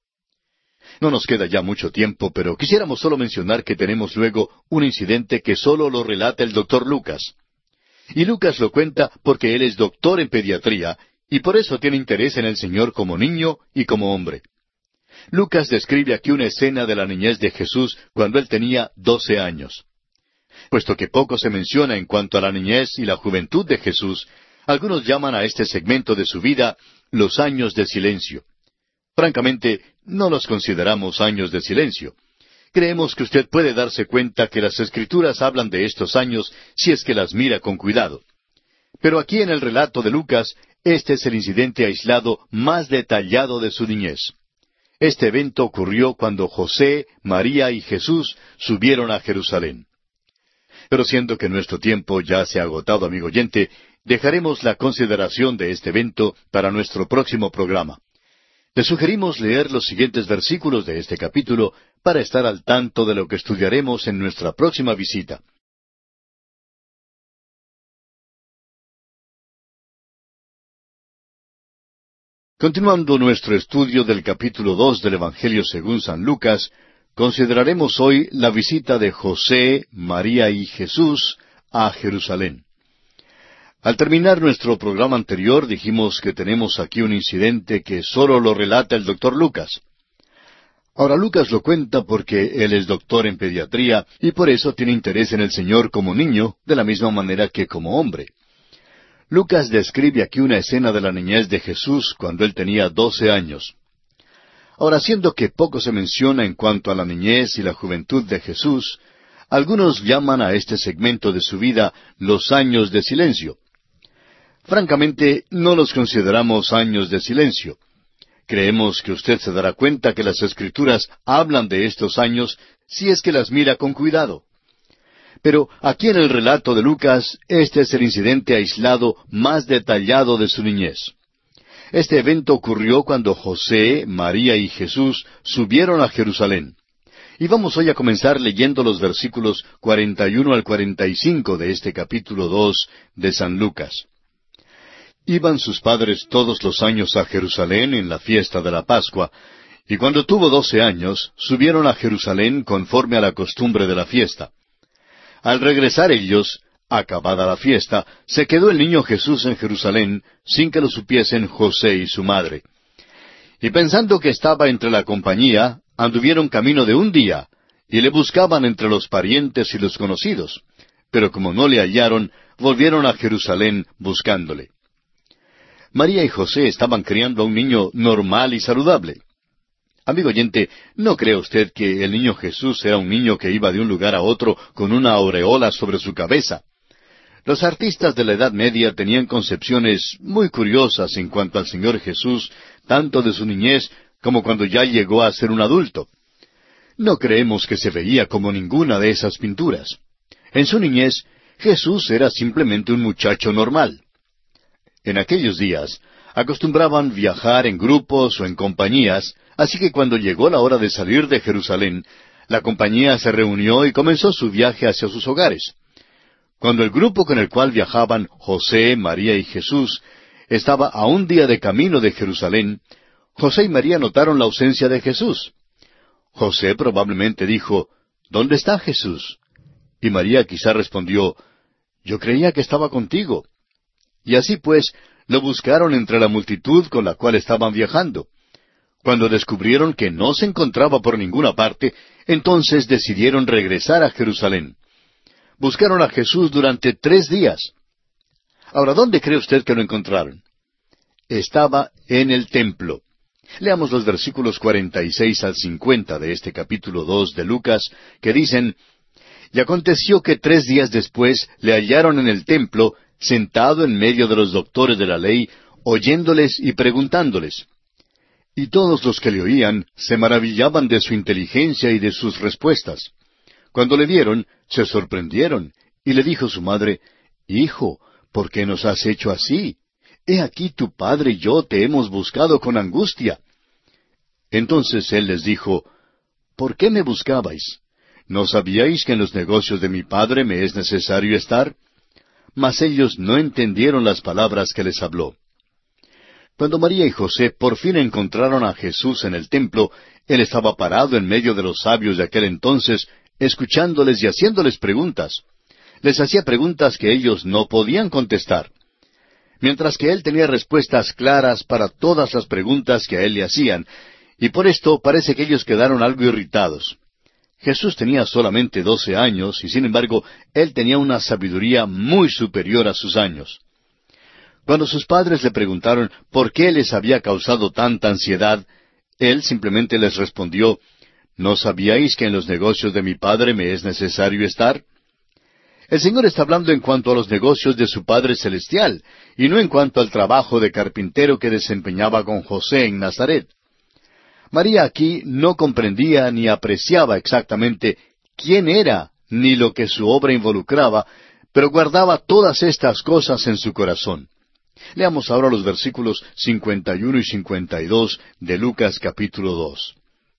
A: No nos queda ya mucho tiempo, pero quisiéramos solo mencionar que tenemos luego un incidente que solo lo relata el doctor Lucas. Y Lucas lo cuenta porque él es doctor en pediatría, y por eso tiene interés en el Señor como niño y como hombre. Lucas describe aquí una escena de la niñez de Jesús cuando él tenía 12 años. Puesto que poco se menciona en cuanto a la niñez y la juventud de Jesús, algunos llaman a este segmento de su vida los años de silencio. Francamente, no los consideramos años de silencio. Creemos que usted puede darse cuenta que las Escrituras hablan de estos años si es que las mira con cuidado. Pero aquí en el relato de Lucas, este es el incidente aislado más detallado de su niñez. Este evento ocurrió cuando José, María y Jesús subieron a Jerusalén. Pero siendo que nuestro tiempo ya se ha agotado, amigo oyente, dejaremos la consideración de este evento para nuestro próximo programa. Le sugerimos leer los siguientes versículos de este capítulo para estar al tanto de lo que estudiaremos en nuestra próxima visita. Continuando nuestro estudio del capítulo 2 del Evangelio según San Lucas, consideraremos hoy la visita de José, María y Jesús a Jerusalén. Al terminar nuestro programa anterior dijimos que tenemos aquí un incidente que solo lo relata el doctor Lucas. Ahora Lucas lo cuenta porque él es doctor en pediatría y por eso tiene interés en el Señor como niño, de la misma manera que como hombre. Lucas describe aquí una escena de la niñez de Jesús cuando él tenía 12 años. Ahora, siendo que poco se menciona en cuanto a la niñez y la juventud de Jesús, algunos llaman a este segmento de su vida los años de silencio. Francamente, no los consideramos años de silencio. Creemos que usted se dará cuenta que las Escrituras hablan de estos años si es que las mira con cuidado. Pero aquí en el relato de Lucas, este es el incidente aislado más detallado de su niñez. Este evento ocurrió cuando José, María y Jesús subieron a Jerusalén. Y vamos hoy a comenzar leyendo los versículos 41 al 45 de este capítulo 2 de San Lucas. Iban sus padres todos los años a Jerusalén en la fiesta de la Pascua, y cuando tuvo 12 años, subieron a Jerusalén conforme a la costumbre de la fiesta. Al regresar ellos, acabada la fiesta, se quedó el niño Jesús en Jerusalén, sin que lo supiesen José y su madre. Y pensando que estaba entre la compañía, anduvieron camino de un día, y le buscaban entre los parientes y los conocidos. Pero como no le hallaron, volvieron a Jerusalén buscándole. María y José estaban criando a un niño normal y saludable. Amigo oyente, ¿no cree usted que el niño Jesús era un niño que iba de un lugar a otro con una aureola sobre su cabeza? Los artistas de la Edad Media tenían concepciones muy curiosas en cuanto al Señor Jesús, tanto de su niñez como cuando ya llegó a ser un adulto. No creemos que se veía como ninguna de esas pinturas. En su niñez, Jesús era simplemente un muchacho normal. En aquellos días, acostumbraban viajar en grupos o en compañías, así que cuando llegó la hora de salir de Jerusalén, la compañía se reunió y comenzó su viaje hacia sus hogares. Cuando el grupo con el cual viajaban José, María y Jesús estaba a un día de camino de Jerusalén, José y María notaron la ausencia de Jesús. José probablemente dijo, ¿dónde está Jesús? Y María quizá respondió, yo creía que estaba contigo. Y así pues, lo buscaron entre la multitud con la cual estaban viajando. Cuando descubrieron que no se encontraba por ninguna parte, entonces decidieron regresar a Jerusalén. Buscaron a Jesús durante 3 días. Ahora, ¿dónde cree usted que lo encontraron? Estaba en el templo. Leamos los versículos 46 al 50 de este capítulo 2 de Lucas, que dicen, y aconteció que 3 días después le hallaron en el templo, sentado en medio de los doctores de la ley, oyéndoles y preguntándoles. Y todos los que le oían se maravillaban de su inteligencia y de sus respuestas. Cuando le vieron, se sorprendieron, y le dijo su madre, Hijo, ¿por qué nos has hecho así? He aquí tu padre y yo te hemos buscado con angustia. Entonces él les dijo, ¿por qué me buscabais? ¿No sabíais que en los negocios de mi padre me es necesario estar? Mas ellos no entendieron las palabras que les habló. Cuando María y José por fin encontraron a Jesús en el templo, él estaba parado en medio de los sabios de aquel entonces, escuchándoles y haciéndoles preguntas. Les hacía preguntas que ellos no podían contestar. Mientras que él tenía respuestas claras para todas las preguntas que a él le hacían, y por esto parece que ellos quedaron algo irritados. Jesús tenía solamente 12 años, y sin embargo, él tenía una sabiduría muy superior a sus años. Cuando sus padres le preguntaron por qué les había causado tanta ansiedad, él simplemente les respondió, ¿no sabíais que en los negocios de mi Padre me es necesario estar? El Señor está hablando en cuanto a los negocios de su Padre Celestial, y no en cuanto al trabajo de carpintero que desempeñaba con José en Nazaret. María aquí no comprendía ni apreciaba exactamente quién era, ni lo que su obra involucraba, pero guardaba todas estas cosas en su corazón. Leamos ahora los versículos 51 y 52 de Lucas capítulo 2.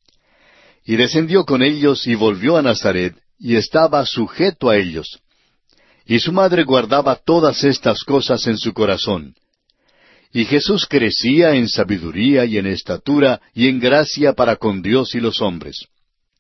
A: Y descendió con ellos y volvió a Nazaret, y estaba sujeto a ellos. Y su madre guardaba todas estas cosas en su corazón. Y Jesús crecía en sabiduría y en estatura y en gracia para con Dios y los hombres.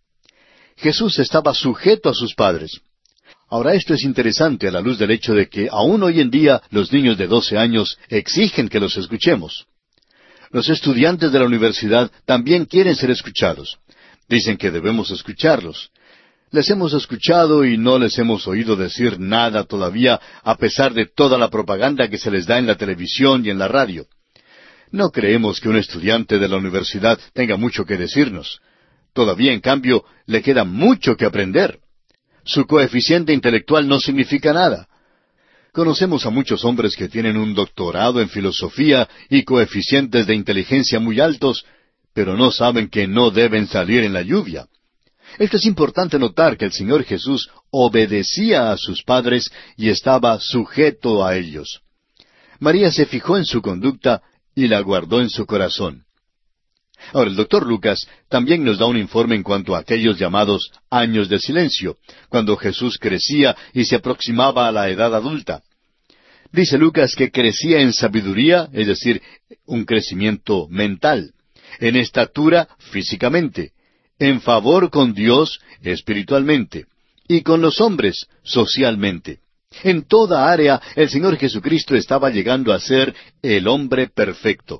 A: Jesús estaba sujeto a sus padres. Ahora esto es interesante a la luz del hecho de que aún hoy en día los niños de 12 años exigen que los escuchemos. Los estudiantes de la universidad también quieren ser escuchados. Dicen que debemos escucharlos. Les hemos escuchado y no les hemos oído decir nada todavía, a pesar de toda la propaganda que se les da en la televisión y en la radio. No creemos que un estudiante de la universidad tenga mucho que decirnos. Todavía, en cambio, le queda mucho que aprender. Su coeficiente intelectual no significa nada. Conocemos a muchos hombres que tienen un doctorado en filosofía y coeficientes de inteligencia muy altos, pero no saben que no deben salir en la lluvia. Esto es importante notar que el Señor Jesús obedecía a sus padres y estaba sujeto a ellos. María se fijó en su conducta y la guardó en su corazón. Ahora, el doctor Lucas también nos da un informe en cuanto a aquellos llamados años de silencio, cuando Jesús crecía y se aproximaba a la edad adulta. Dice Lucas que crecía en sabiduría, es decir, un crecimiento mental, en estatura físicamente, en favor con Dios espiritualmente, y con los hombres socialmente. En toda área el Señor Jesucristo estaba llegando a ser el hombre perfecto.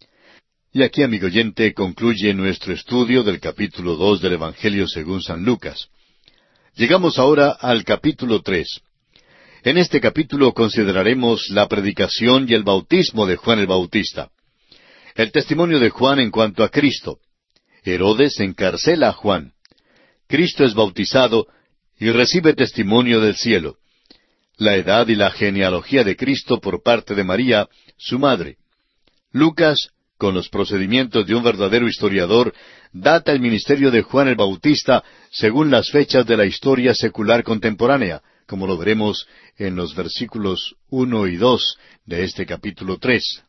A: Y aquí, amigo oyente, concluye nuestro estudio del capítulo 2 del Evangelio según San Lucas. Llegamos ahora al capítulo 3. En este capítulo consideraremos la predicación y el bautismo de Juan el Bautista. El testimonio de Juan en cuanto a Cristo. Herodes encarcela a Juan. Cristo es bautizado y recibe testimonio del cielo. La edad y la genealogía de Cristo por parte de María, su madre. Lucas, con los procedimientos de un verdadero historiador, data el ministerio de Juan el Bautista según las fechas de la historia secular contemporánea, como lo veremos en los versículos 1 y 2 de este capítulo 3.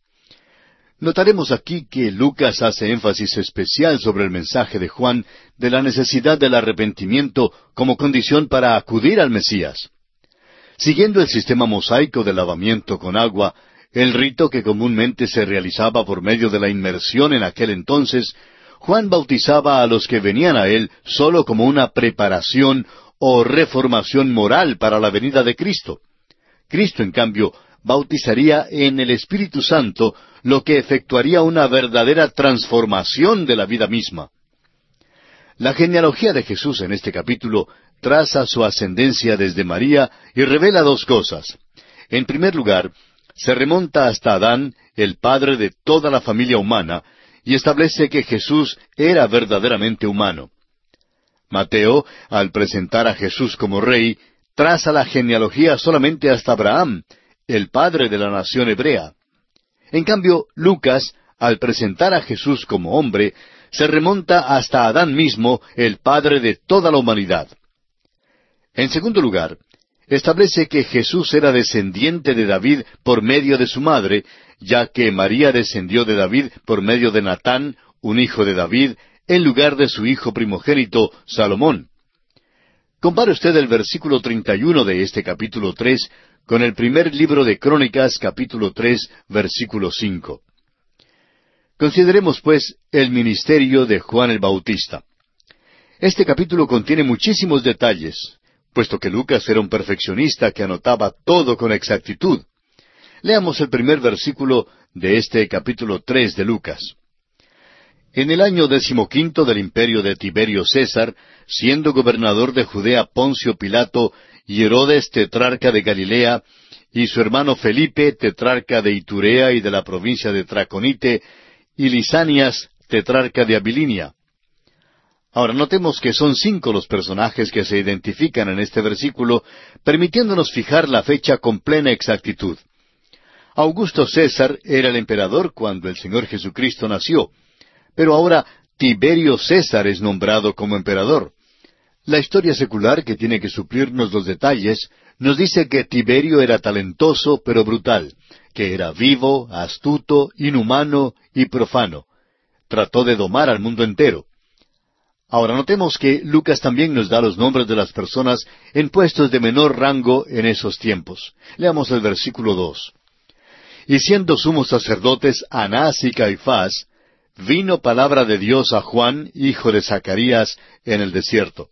A: Notaremos aquí que Lucas hace énfasis especial sobre el mensaje de Juan de la necesidad del arrepentimiento como condición para acudir al Mesías. Siguiendo el sistema mosaico de lavamiento con agua, el rito que comúnmente se realizaba por medio de la inmersión en aquel entonces, Juan bautizaba a los que venían a él sólo como una preparación o reformación moral para la venida de Cristo. Cristo, en cambio, bautizaría en el Espíritu Santo, lo que efectuaría una verdadera transformación de la vida misma. La genealogía de Jesús en este capítulo traza su ascendencia desde María y revela dos cosas. En primer lugar, se remonta hasta Adán, el padre de toda la familia humana, y establece que Jesús era verdaderamente humano. Mateo, al presentar a Jesús como rey, traza la genealogía solamente hasta Abraham, el padre de la nación hebrea. En cambio, Lucas, al presentar a Jesús como hombre, se remonta hasta Adán mismo, el padre de toda la humanidad. En segundo lugar, establece que Jesús era descendiente de David por medio de su madre, ya que María descendió de David por medio de Natán, un hijo de David, en lugar de su hijo primogénito, Salomón. Compare usted el versículo 31 de este capítulo 3 con el primer libro de Crónicas, capítulo 3, versículo 5. Consideremos, pues, el ministerio de Juan el Bautista. Este capítulo contiene muchísimos detalles, puesto que Lucas era un perfeccionista que anotaba todo con exactitud. Leamos el primer versículo de este capítulo 3 de Lucas. En el año 15 del imperio de Tiberio César, siendo gobernador de Judea Poncio Pilato y Herodes tetrarca de Galilea, y su hermano Felipe tetrarca de Iturea y de la provincia de Traconite, y Lisanias tetrarca de Abilinia. Ahora notemos que son 5 los personajes que se identifican en este versículo, permitiéndonos fijar la fecha con plena exactitud. Augusto César era el emperador cuando el Señor Jesucristo nació, pero ahora Tiberio César es nombrado como emperador. La historia secular, que tiene que suplirnos los detalles, nos dice que Tiberio era talentoso pero brutal, que era vivo, astuto, inhumano y profano. Trató de domar al mundo entero. Ahora notemos que Lucas también nos da los nombres de las personas en puestos de menor rango en esos tiempos. Leamos el versículo 2. Y siendo sumos sacerdotes Anás y Caifás, vino palabra de Dios a Juan, hijo de Zacarías, en el desierto.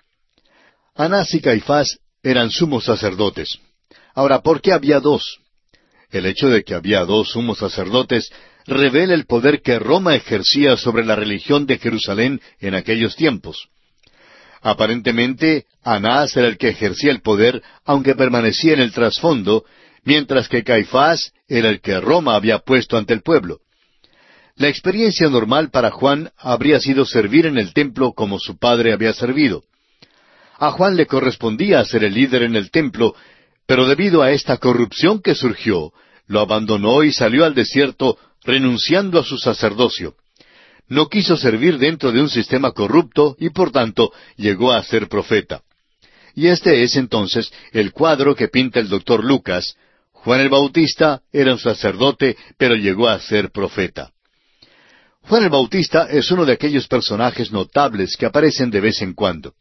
A: Anás y Caifás eran sumos sacerdotes. Ahora, ¿por qué había dos? El hecho de que había dos sumos sacerdotes revela el poder que Roma ejercía sobre la religión de Jerusalén en aquellos tiempos. Aparentemente, Anás era el que ejercía el poder, aunque permanecía en el trasfondo, mientras que Caifás era el que Roma había puesto ante el pueblo. La experiencia normal para Juan habría sido servir en el templo como su padre había servido. A Juan le correspondía ser el líder en el templo, pero debido a esta corrupción que surgió, lo abandonó y salió al desierto renunciando a su sacerdocio. No quiso servir dentro de un sistema corrupto y por tanto llegó a ser profeta. Y este es entonces el cuadro que pinta el doctor Lucas. Juan el Bautista era un sacerdote, pero llegó a ser profeta. Juan el Bautista es uno de aquellos personajes notables que aparecen de vez en cuando.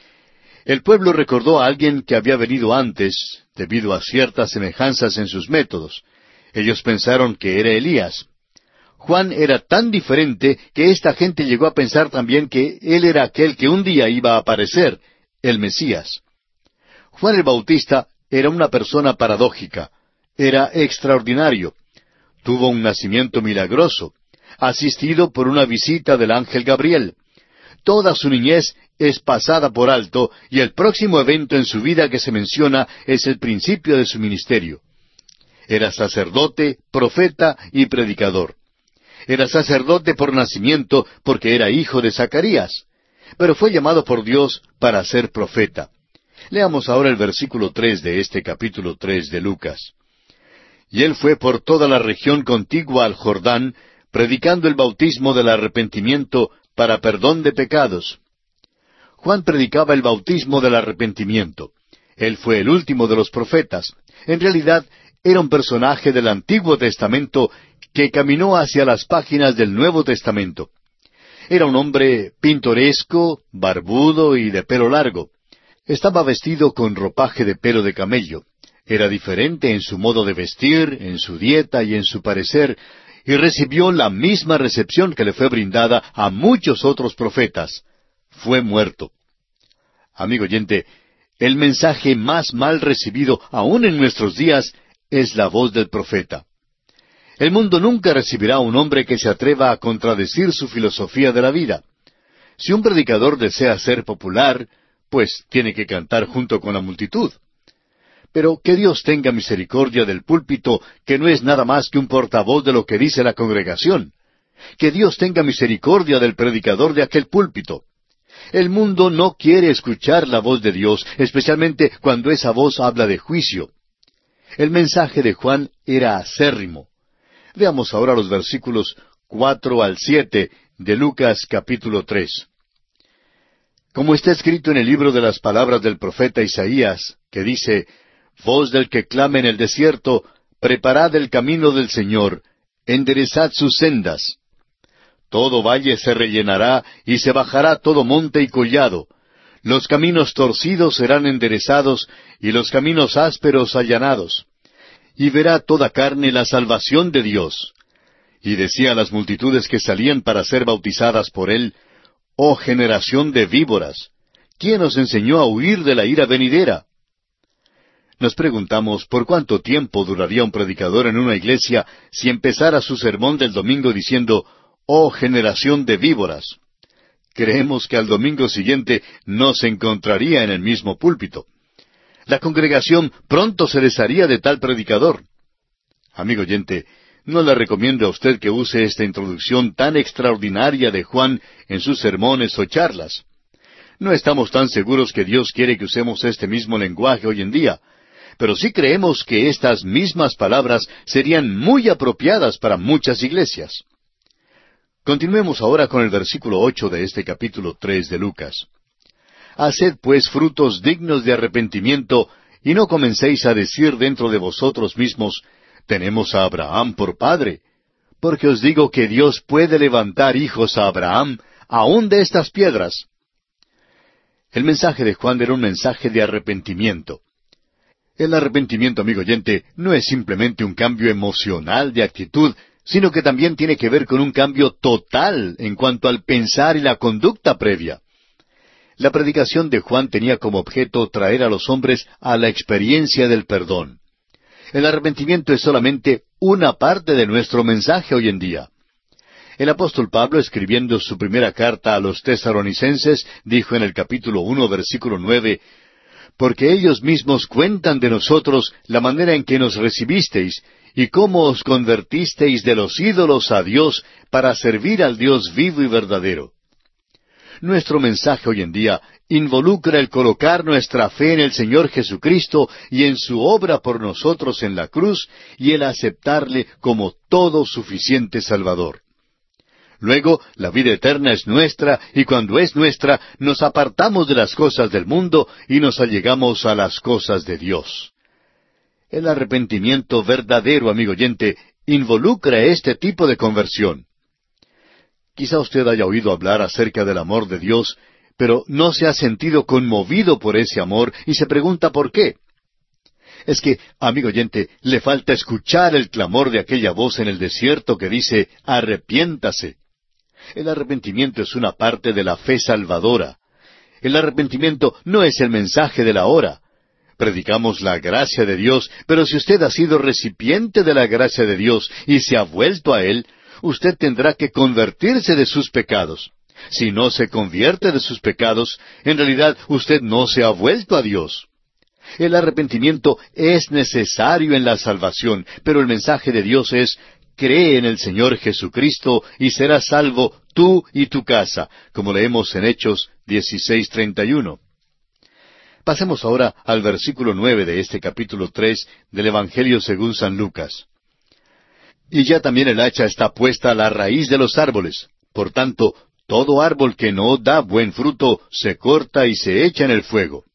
A: El pueblo recordó a alguien que había venido antes, debido a ciertas semejanzas en sus métodos. Ellos pensaron que era Elías. Juan era tan diferente que esta gente llegó a pensar también que él era aquel que un día iba a aparecer, el Mesías. Juan el Bautista era una persona paradójica, era extraordinario, tuvo un nacimiento milagroso, asistido por una visita del ángel Gabriel. Toda su niñez es pasada por alto y el próximo evento en su vida que se menciona es el principio de su ministerio. Era sacerdote, profeta y predicador. Era sacerdote por nacimiento porque era hijo de Zacarías, pero fue llamado por Dios para ser profeta. Leamos ahora el versículo 3 de este capítulo 3 de Lucas. Y él fue por toda la región contigua al Jordán, predicando el bautismo del arrepentimiento para perdón de pecados. Juan predicaba el bautismo del arrepentimiento. Él fue el último de los profetas. En realidad, era un personaje del Antiguo Testamento que caminó hacia las páginas del Nuevo Testamento. Era un hombre pintoresco, barbudo y de pelo largo. Estaba vestido con ropaje de pelo de camello. Era diferente en su modo de vestir, en su dieta y en su parecer, y recibió la misma recepción que le fue brindada a muchos otros profetas. Fue muerto. Amigo oyente, el mensaje más mal recibido aún en nuestros días es la voz del profeta. El mundo nunca recibirá a un hombre que se atreva a contradecir su filosofía de la vida. Si un predicador desea ser popular, pues tiene que cantar junto con la multitud. Pero que Dios tenga misericordia del púlpito, que no es nada más que un portavoz de lo que dice la congregación. Que Dios tenga misericordia del predicador de aquel púlpito. El mundo no quiere escuchar la voz de Dios, especialmente cuando esa voz habla de juicio. El mensaje de Juan era acérrimo. Veamos ahora los versículos 4 al 7 de Lucas capítulo 3. Como está escrito en el libro de las palabras del profeta Isaías, que dice: Voz del que clama en el desierto, preparad el camino del Señor, enderezad sus sendas. Todo valle se rellenará, y se bajará todo monte y collado. Los caminos torcidos serán enderezados, y los caminos ásperos allanados. Y verá toda carne la salvación de Dios. Y decía a las multitudes que salían para ser bautizadas por él: Oh generación de víboras, ¿quién os enseñó a huir de la ira venidera? Nos preguntamos por cuánto tiempo duraría un predicador en una iglesia si empezara su sermón del domingo diciendo: Oh generación de víboras. Creemos que al domingo siguiente no se encontraría en el mismo púlpito. La congregación pronto se desharía de tal predicador. Amigo oyente, no le recomiendo a usted que use esta introducción tan extraordinaria de Juan en sus sermones o charlas. No estamos tan seguros que Dios quiere que usemos este mismo lenguaje hoy en día, pero sí creemos que estas mismas palabras serían muy apropiadas para muchas iglesias. Continuemos ahora con el versículo 8 de este capítulo 3 de Lucas. Haced pues frutos dignos de arrepentimiento, y no comencéis a decir dentro de vosotros mismos: tenemos a Abraham por padre. Porque os digo que Dios puede levantar hijos a Abraham, aun de estas piedras. El mensaje de Juan era un mensaje de arrepentimiento. El arrepentimiento, amigo oyente, no es simplemente un cambio emocional de actitud, sino que también tiene que ver con un cambio total en cuanto al pensar y la conducta previa. La predicación de Juan tenía como objeto traer a los hombres a la experiencia del perdón. El arrepentimiento es solamente una parte de nuestro mensaje hoy en día. El apóstol Pablo, escribiendo su primera carta a los tesalonicenses, dijo en el capítulo 1, versículo 9, «Porque ellos mismos cuentan de nosotros la manera en que nos recibisteis, y cómo os convertisteis de los ídolos a Dios para servir al Dios vivo y verdadero». Nuestro mensaje hoy en día involucra el colocar nuestra fe en el Señor Jesucristo y en su obra por nosotros en la cruz, y el aceptarle como todo suficiente Salvador. Luego, la vida eterna es nuestra, y cuando es nuestra, nos apartamos de las cosas del mundo y nos allegamos a las cosas de Dios. El arrepentimiento verdadero, amigo oyente, involucra este tipo de conversión. Quizá usted haya oído hablar acerca del amor de Dios, pero no se ha sentido conmovido por ese amor y se pregunta por qué. Es que, amigo oyente, le falta escuchar el clamor de aquella voz en el desierto que dice, «Arrepiéntase». El arrepentimiento es una parte de la fe salvadora. El arrepentimiento no es el mensaje de la hora. Predicamos la gracia de Dios, pero si usted ha sido recipiente de la gracia de Dios y se ha vuelto a Él, usted tendrá que convertirse de sus pecados. Si no se convierte de sus pecados, en realidad usted no se ha vuelto a Dios. El arrepentimiento es necesario en la salvación, pero el mensaje de Dios es, cree en el Señor Jesucristo y serás salvo tú y tu casa, como leemos en Hechos 16:31. Pasemos ahora al versículo 9 de este capítulo 3 del Evangelio según San Lucas. «Y ya también el hacha está puesta a la raíz de los árboles. Por tanto, todo árbol que no da buen fruto se corta y se echa en el fuego».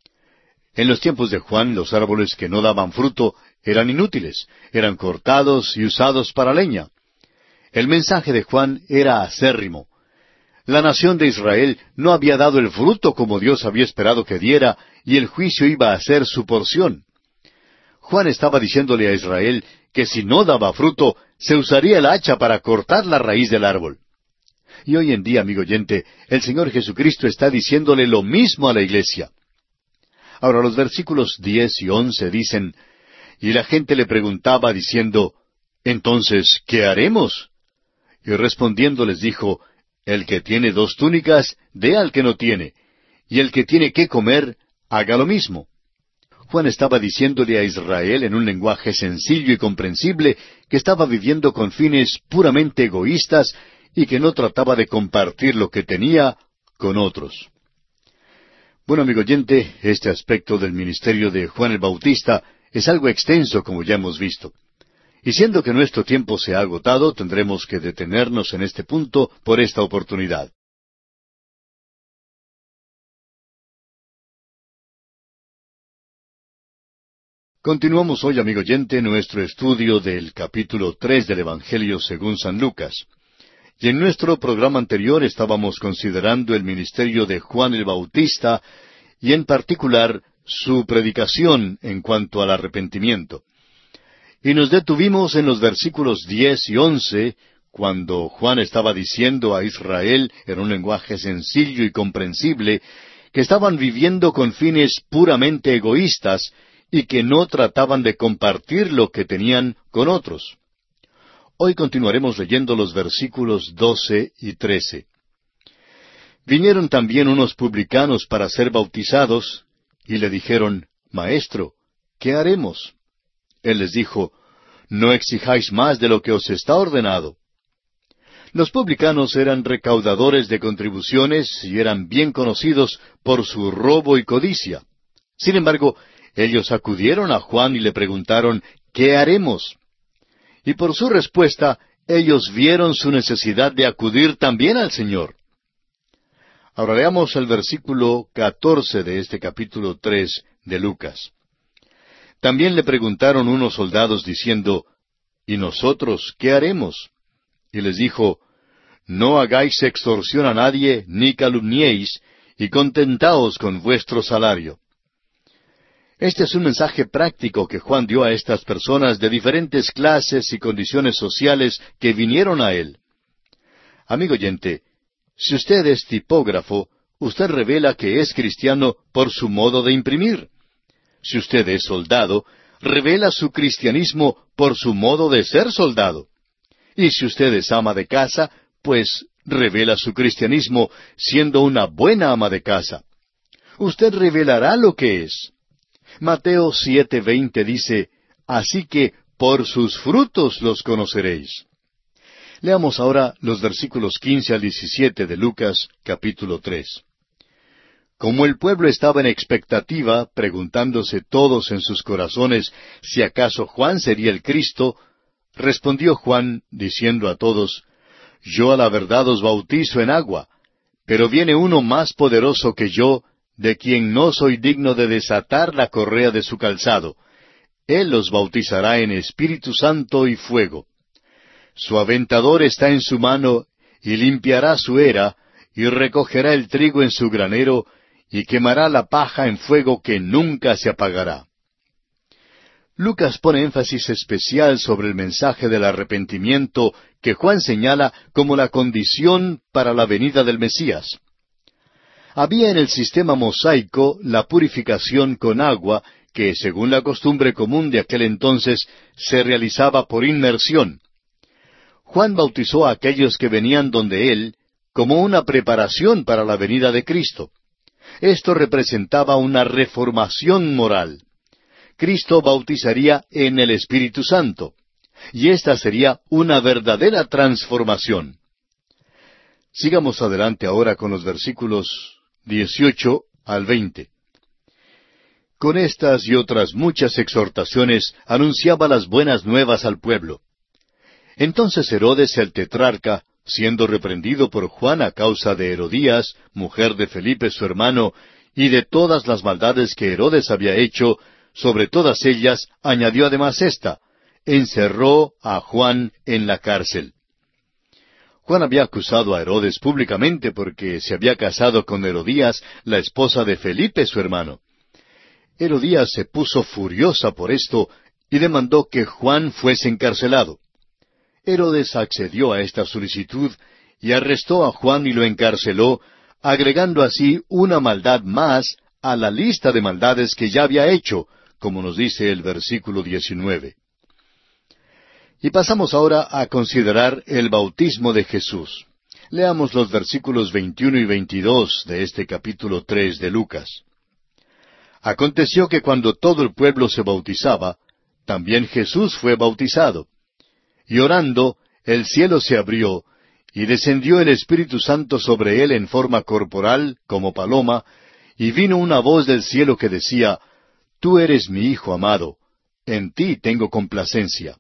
A: En los tiempos de Juan, los árboles que no daban fruto eran inútiles, eran cortados y usados para leña. El mensaje de Juan era acérrimo. La nación de Israel no había dado el fruto como Dios había esperado que diera, y el juicio iba a ser su porción. Juan estaba diciéndole a Israel que si no daba fruto, se usaría el hacha para cortar la raíz del árbol. Y hoy en día, amigo oyente, el Señor Jesucristo está diciéndole lo mismo a la iglesia. Ahora, los versículos 10 y 11 dicen, «Y la gente le preguntaba diciendo, «Entonces, ¿qué haremos?» Y respondiendo les dijo, «El que tiene 2 túnicas, dé al que no tiene, y el que tiene que comer, haga lo mismo». Juan estaba diciéndole a Israel en un lenguaje sencillo y comprensible que estaba viviendo con fines puramente egoístas y que no trataba de compartir lo que tenía con otros. Bueno, amigo oyente, este aspecto del ministerio de Juan el Bautista es algo extenso, como ya hemos visto. Y siendo que nuestro tiempo se ha agotado, tendremos que detenernos en este punto por esta oportunidad. Continuamos hoy, amigo oyente, nuestro estudio del capítulo 3 del Evangelio según San Lucas. Y en nuestro programa anterior estábamos considerando el ministerio de Juan el Bautista y en particular su predicación en cuanto al arrepentimiento. Y nos detuvimos en los versículos 10 y 11, cuando Juan estaba diciendo a Israel en un lenguaje sencillo y comprensible que estaban viviendo con fines puramente egoístas y que no trataban de compartir lo que tenían con otros. Hoy continuaremos leyendo los versículos 12 y 13. Vinieron también unos publicanos para ser bautizados, y le dijeron, «Maestro, ¿qué haremos?» Él les dijo, «No exijáis más de lo que os está ordenado». Los publicanos eran recaudadores de contribuciones y eran bien conocidos por su robo y codicia. Sin embargo, ellos acudieron a Juan y le preguntaron, «¿Qué haremos?» Y por su respuesta, ellos vieron su necesidad de acudir también al Señor. Ahora leamos el versículo 14 de este capítulo 3 de Lucas. También le preguntaron unos soldados diciendo, «¿Y nosotros qué haremos?» Y les dijo, «No hagáis extorsión a nadie, ni calumniéis, y contentaos con vuestro salario». Este es un mensaje práctico que Juan dio a estas personas de diferentes clases y condiciones sociales que vinieron a él. Amigo oyente, si usted es tipógrafo, usted revela que es cristiano por su modo de imprimir. Si usted es soldado, revela su cristianismo por su modo de ser soldado. Y si usted es ama de casa, pues revela su cristianismo siendo una buena ama de casa. Usted revelará lo que es. Mateo 7:20 dice, así que por sus frutos los conoceréis. Leamos ahora los versículos 15 al 17 de Lucas, capítulo 3. Como el pueblo estaba en expectativa, preguntándose todos en sus corazones si acaso Juan sería el Cristo, respondió Juan, diciendo a todos, yo a la verdad os bautizo en agua, pero viene uno más poderoso que yo, de quien no soy digno de desatar la correa de su calzado. Él los bautizará en Espíritu Santo y fuego. Su aventador está en su mano, y limpiará su era, y recogerá el trigo en su granero, y quemará la paja en fuego que nunca se apagará. Lucas pone énfasis especial sobre el mensaje del arrepentimiento que Juan señala como la condición para la venida del Mesías. Había en el sistema mosaico la purificación con agua, que según la costumbre común de aquel entonces se realizaba por inmersión. Juan bautizó a aquellos que venían donde él como una preparación para la venida de Cristo. Esto representaba una reformación moral. Cristo bautizaría en el Espíritu Santo, y esta sería una verdadera transformación. Sigamos adelante ahora con los versículos 18 al 20. Con estas y otras muchas exhortaciones anunciaba las buenas nuevas al pueblo. Entonces Herodes el tetrarca, siendo reprendido por Juan a causa de Herodías, mujer de Felipe su hermano, y de todas las maldades que Herodes había hecho, sobre todas ellas añadió además esta, encerró a Juan en la cárcel. Juan había acusado a Herodes públicamente porque se había casado con Herodías, la esposa de Felipe su hermano. Herodías se puso furiosa por esto y demandó que Juan fuese encarcelado. Herodes accedió a esta solicitud y arrestó a Juan y lo encarceló, agregando así una maldad más a la lista de maldades que ya había hecho, como nos dice el versículo 19. Y pasamos ahora a considerar el bautismo de Jesús. Leamos los versículos 21 y 22 de este capítulo 3 de Lucas. Aconteció que cuando todo el pueblo se bautizaba, también Jesús fue bautizado. Y orando, el cielo se abrió, y descendió el Espíritu Santo sobre él en forma corporal, como paloma, y vino una voz del cielo que decía, Tú eres mi Hijo amado, en ti tengo complacencia.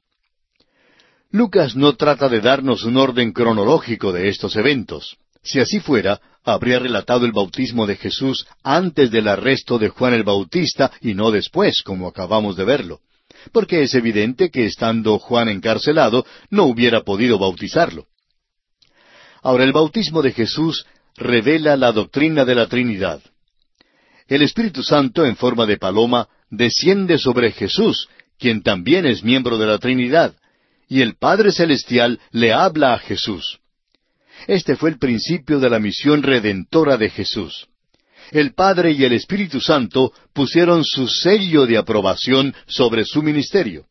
A: Lucas no trata de darnos un orden cronológico de estos eventos. Si así fuera, habría relatado el bautismo de Jesús antes del arresto de Juan el Bautista y no después, como acabamos de verlo. Porque es evidente que estando Juan encarcelado, no hubiera podido bautizarlo. Ahora, el bautismo de Jesús revela la doctrina de la Trinidad. El Espíritu Santo, en forma de paloma, desciende sobre Jesús, quien también es miembro de la Trinidad, y el Padre Celestial le habla a Jesús. Este fue el principio de la misión redentora de Jesús. El Padre y el Espíritu Santo pusieron su sello de aprobación sobre su ministerio.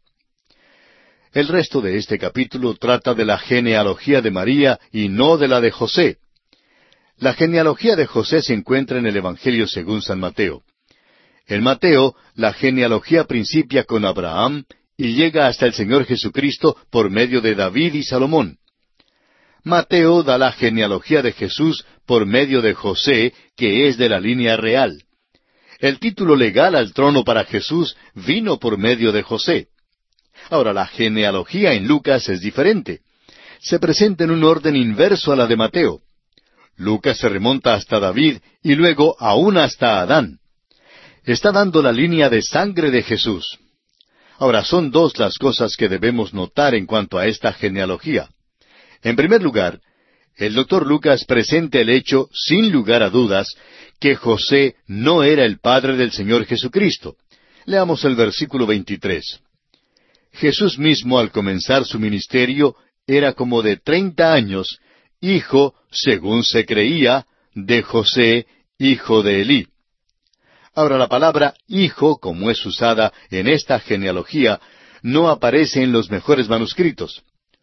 A: El resto de este capítulo trata de la genealogía de María y no de la de José. La genealogía de José se encuentra en el Evangelio según San Mateo. En Mateo, la genealogía principia con Abraham y llega hasta el Señor Jesucristo por medio de David y Salomón. Mateo da la genealogía de Jesús por medio de José, que es de la línea real. El título legal al trono para Jesús vino por medio de José. Ahora, la genealogía en Lucas es diferente. Se presenta en un orden inverso a la de Mateo. Lucas se remonta hasta David y luego aún hasta Adán. Está dando la línea de sangre de Jesús. Ahora, son dos las cosas que debemos notar en cuanto a esta genealogía. En primer lugar, el doctor Lucas presenta el hecho, sin lugar a dudas, que José no era el padre del Señor Jesucristo. Leamos el versículo 23. Jesús mismo, al comenzar su ministerio, era como de 30 años, hijo, según se creía, de José, hijo de Elí. Ahora, la palabra hijo, como es usada en esta genealogía, no aparece en los mejores manuscritos.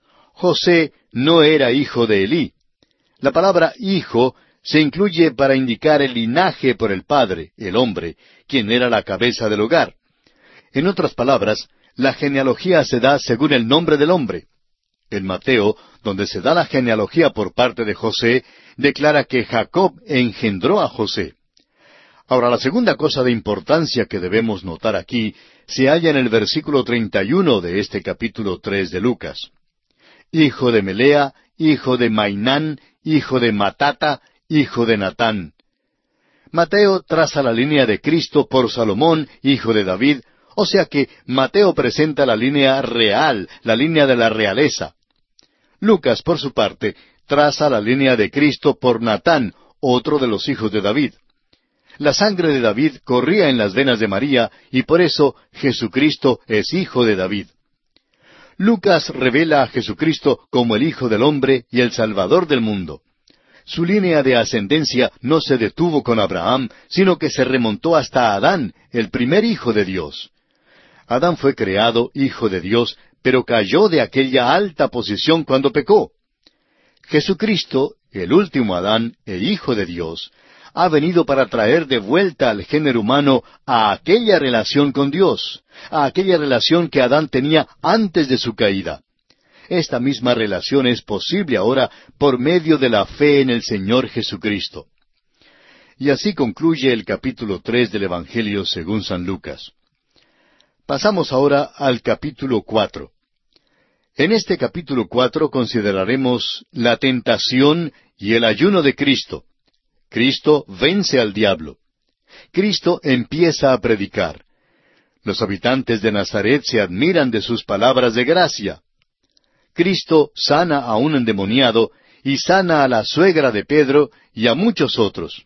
A: José no era hijo de Elí. La palabra hijo se incluye para indicar el linaje por el padre, el hombre, quien era la cabeza del hogar. En otras palabras, la genealogía se da según el nombre del hombre. En Mateo, donde se da la genealogía por parte de José, declara que Jacob engendró a José. Ahora, la segunda cosa de importancia que debemos notar aquí se halla en el versículo 31 de este capítulo 3 de Lucas. Hijo de Melea, hijo de Mainán, hijo de Matata, hijo de Natán. Mateo traza la línea de Cristo por Salomón, hijo de David, o sea que Mateo presenta la línea real, la línea de la realeza. Lucas, por su parte, traza la línea de Cristo por Natán, otro de los hijos de David. La sangre de David corría en las venas de María, y por eso Jesucristo es hijo de David. Lucas revela a Jesucristo como el Hijo del Hombre y el Salvador del mundo. Su línea de ascendencia no se detuvo con Abraham, sino que se remontó hasta Adán, el primer hijo de Dios. Adán fue creado hijo de Dios, pero cayó de aquella alta posición cuando pecó. Jesucristo, el último Adán e hijo de Dios, ha venido para traer de vuelta al género humano a aquella relación con Dios, a aquella relación que Adán tenía antes de su caída. Esta misma relación es posible ahora por medio de la fe en el Señor Jesucristo. Y así concluye el capítulo 3 del Evangelio según San Lucas. Pasamos ahora al capítulo 4. En este capítulo 4 consideraremos la tentación y el ayuno de Cristo. Cristo vence al diablo. Cristo empieza a predicar. Los habitantes de Nazaret se admiran de sus palabras de gracia. Cristo sana a un endemoniado y sana a la suegra de Pedro y a muchos otros.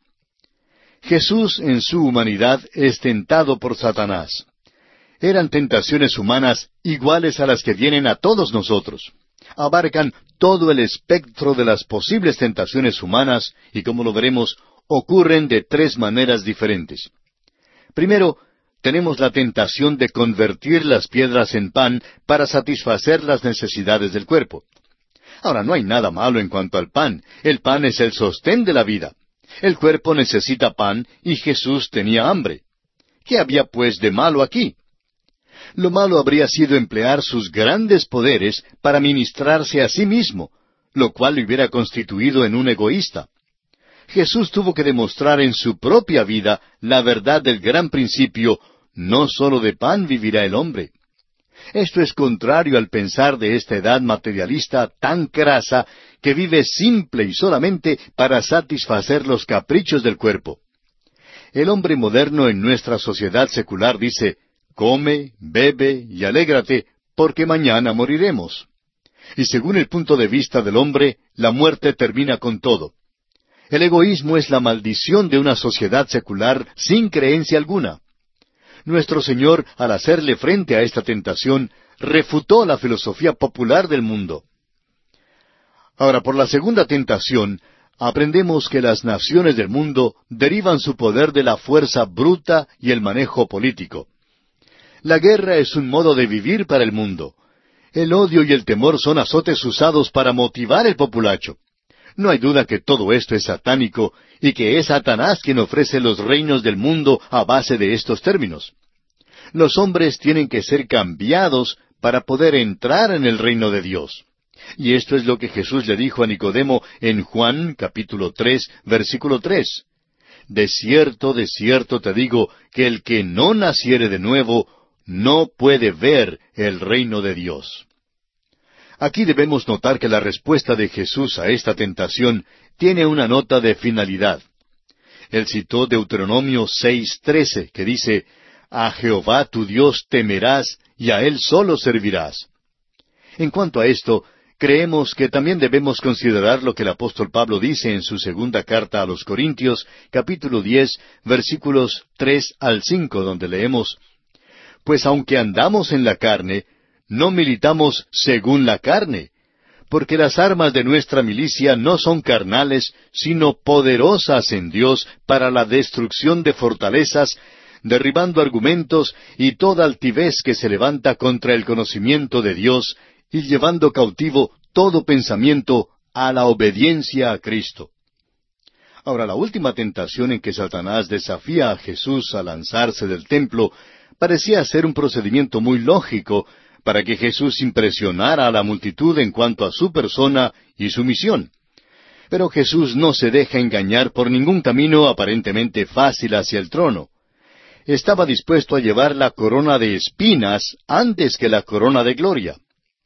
A: Jesús en su humanidad es tentado por Satanás. Eran tentaciones humanas iguales a las que vienen a todos nosotros. Abarcan todo el espectro de las posibles tentaciones humanas y, como lo veremos, ocurren de tres maneras diferentes. Primero, tenemos la tentación de convertir las piedras en pan para satisfacer las necesidades del cuerpo. Ahora, no hay nada malo en cuanto al pan. El pan es el sostén de la vida. El cuerpo necesita pan y Jesús tenía hambre. ¿Qué había pues de malo aquí? Lo malo habría sido emplear sus grandes poderes para ministrarse a sí mismo, lo cual le hubiera constituido en un egoísta. Jesús tuvo que demostrar en su propia vida la verdad del gran principio: no sólo de pan vivirá el hombre. Esto es contrario al pensar de esta edad materialista tan crasa que vive simple y solamente para satisfacer los caprichos del cuerpo. El hombre moderno en nuestra sociedad secular dice: come, bebe y alégrate, porque mañana moriremos. Y según el punto de vista del hombre, la muerte termina con todo. El egoísmo es la maldición de una sociedad secular sin creencia alguna. Nuestro Señor, al hacerle frente a esta tentación, refutó la filosofía popular del mundo. Ahora, por la segunda tentación, aprendemos que las naciones del mundo derivan su poder de la fuerza bruta y el manejo político. La guerra es un modo de vivir para el mundo. El odio y el temor son azotes usados para motivar el populacho. No hay duda que todo esto es satánico y que es Satanás quien ofrece los reinos del mundo a base de estos términos. Los hombres tienen que ser cambiados para poder entrar en el reino de Dios. Y esto es lo que Jesús le dijo a Nicodemo en Juan capítulo 3, versículo 3. De cierto te digo, que el que no naciere de nuevo no puede ver el reino de Dios. Aquí debemos notar que la respuesta de Jesús a esta tentación tiene una nota de finalidad. Él citó Deuteronomio 6:13, que dice: a Jehová tu Dios temerás, y a Él solo servirás. En cuanto a esto, creemos que también debemos considerar lo que el apóstol Pablo dice en su segunda carta a los Corintios, capítulo 10, versículos 3 al 5, donde leemos: Pues aunque andamos en la carne, no militamos según la carne, porque las armas de nuestra milicia no son carnales, sino poderosas en Dios para la destrucción de fortalezas, derribando argumentos y toda altivez que se levanta contra el conocimiento de Dios, y llevando cautivo todo pensamiento a la obediencia a Cristo. Ahora, la última tentación en que Satanás desafía a Jesús a lanzarse del templo parecía ser un procedimiento muy lógico para que Jesús impresionara a la multitud en cuanto a su persona y su misión. Pero Jesús no se deja engañar por ningún camino aparentemente fácil hacia el trono. Estaba dispuesto a llevar la corona de espinas antes que la corona de gloria.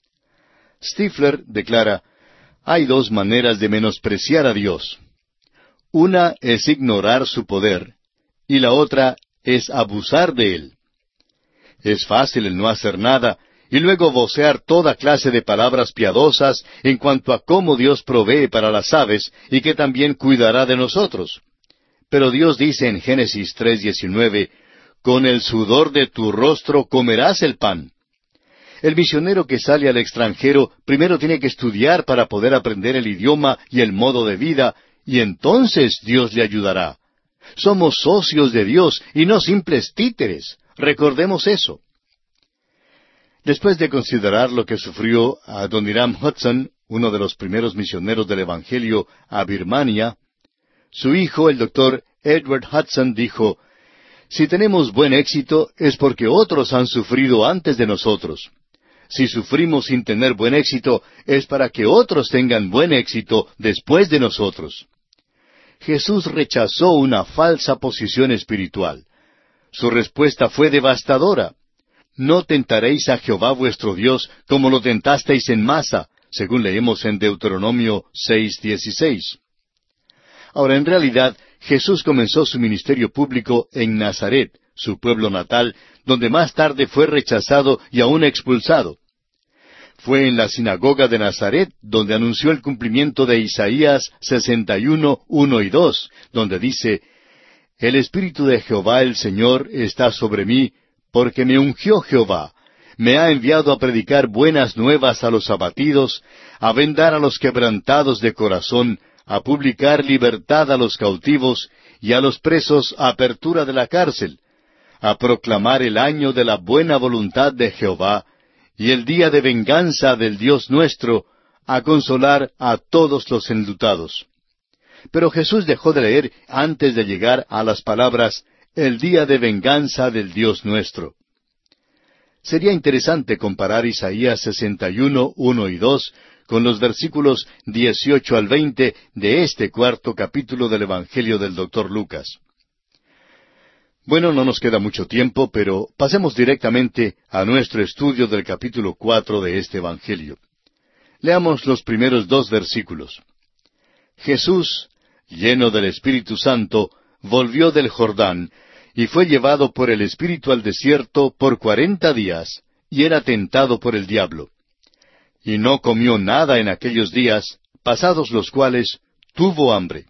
A: Stifler declara, hay dos maneras de menospreciar a Dios. Una es ignorar su poder, y la otra es abusar de él. Es fácil el no hacer nada, y luego vocear toda clase de palabras piadosas en cuanto a cómo Dios provee para las aves y que también cuidará de nosotros. Pero Dios dice en Génesis 3:19, con el sudor de tu rostro comerás el pan. El misionero que sale al extranjero primero tiene que estudiar para poder aprender el idioma y el modo de vida, y entonces Dios le ayudará. Somos socios de Dios y no simples títeres. Recordemos eso. Después de considerar lo que sufrió Adoniram Hudson, uno de los primeros misioneros del Evangelio a Birmania, su hijo, el doctor Edward Hudson, dijo, si tenemos buen éxito es porque otros han sufrido antes de nosotros. Si sufrimos sin tener buen éxito es para que otros tengan buen éxito después de nosotros. Jesús rechazó una falsa posición espiritual. Su respuesta fue devastadora. No tentaréis a Jehová vuestro Dios como lo tentasteis en Masa, según leemos en Deuteronomio 6:16. Ahora, en realidad, Jesús comenzó su ministerio público en Nazaret, su pueblo natal, donde más tarde fue rechazado y aún expulsado. Fue en la sinagoga de Nazaret donde anunció el cumplimiento de Isaías 61:1 y 2, donde dice, el Espíritu de Jehová el Señor está sobre mí, porque me ungió Jehová, me ha enviado a predicar buenas nuevas a los abatidos, a vendar a los quebrantados de corazón, a publicar libertad a los cautivos, y a los presos apertura de la cárcel, a proclamar el año de la buena voluntad de Jehová, y el día de venganza del Dios nuestro, a consolar a todos los enlutados. Pero Jesús dejó de leer antes de llegar a las palabras, el día de venganza del Dios nuestro. Sería interesante comparar Isaías 61:1 y 2 con los versículos 18 al 20 de este cuarto capítulo del Evangelio del Dr. Lucas. Bueno, no nos queda mucho tiempo, pero pasemos directamente a nuestro estudio del capítulo 4 de este Evangelio. Leamos los primeros 2 versículos. Jesús, lleno del Espíritu Santo, volvió del Jordán, y fue llevado por el Espíritu al desierto por 40 días, y era tentado por el diablo. Y no comió nada en aquellos días, pasados los cuales tuvo hambre.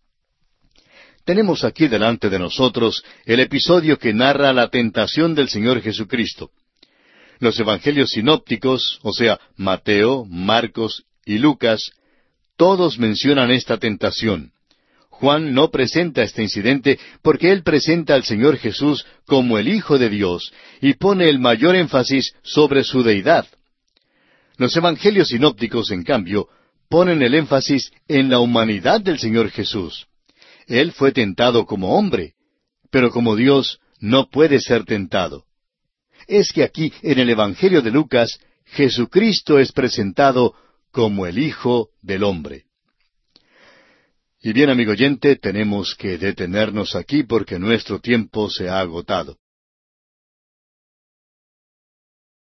A: Tenemos aquí delante de nosotros el episodio que narra la tentación del Señor Jesucristo. Los evangelios sinópticos, o sea, Mateo, Marcos y Lucas, todos mencionan esta tentación. Juan no presenta este incidente porque él presenta al Señor Jesús como el Hijo de Dios y pone el mayor énfasis sobre su deidad. Los evangelios sinópticos, en cambio, ponen el énfasis en la humanidad del Señor Jesús. Él fue tentado como hombre, pero como Dios no puede ser tentado. Es que aquí, en el Evangelio de Lucas, Jesucristo es presentado como el Hijo del Hombre. Y bien, amigo oyente, tenemos que detenernos aquí porque nuestro tiempo se ha agotado.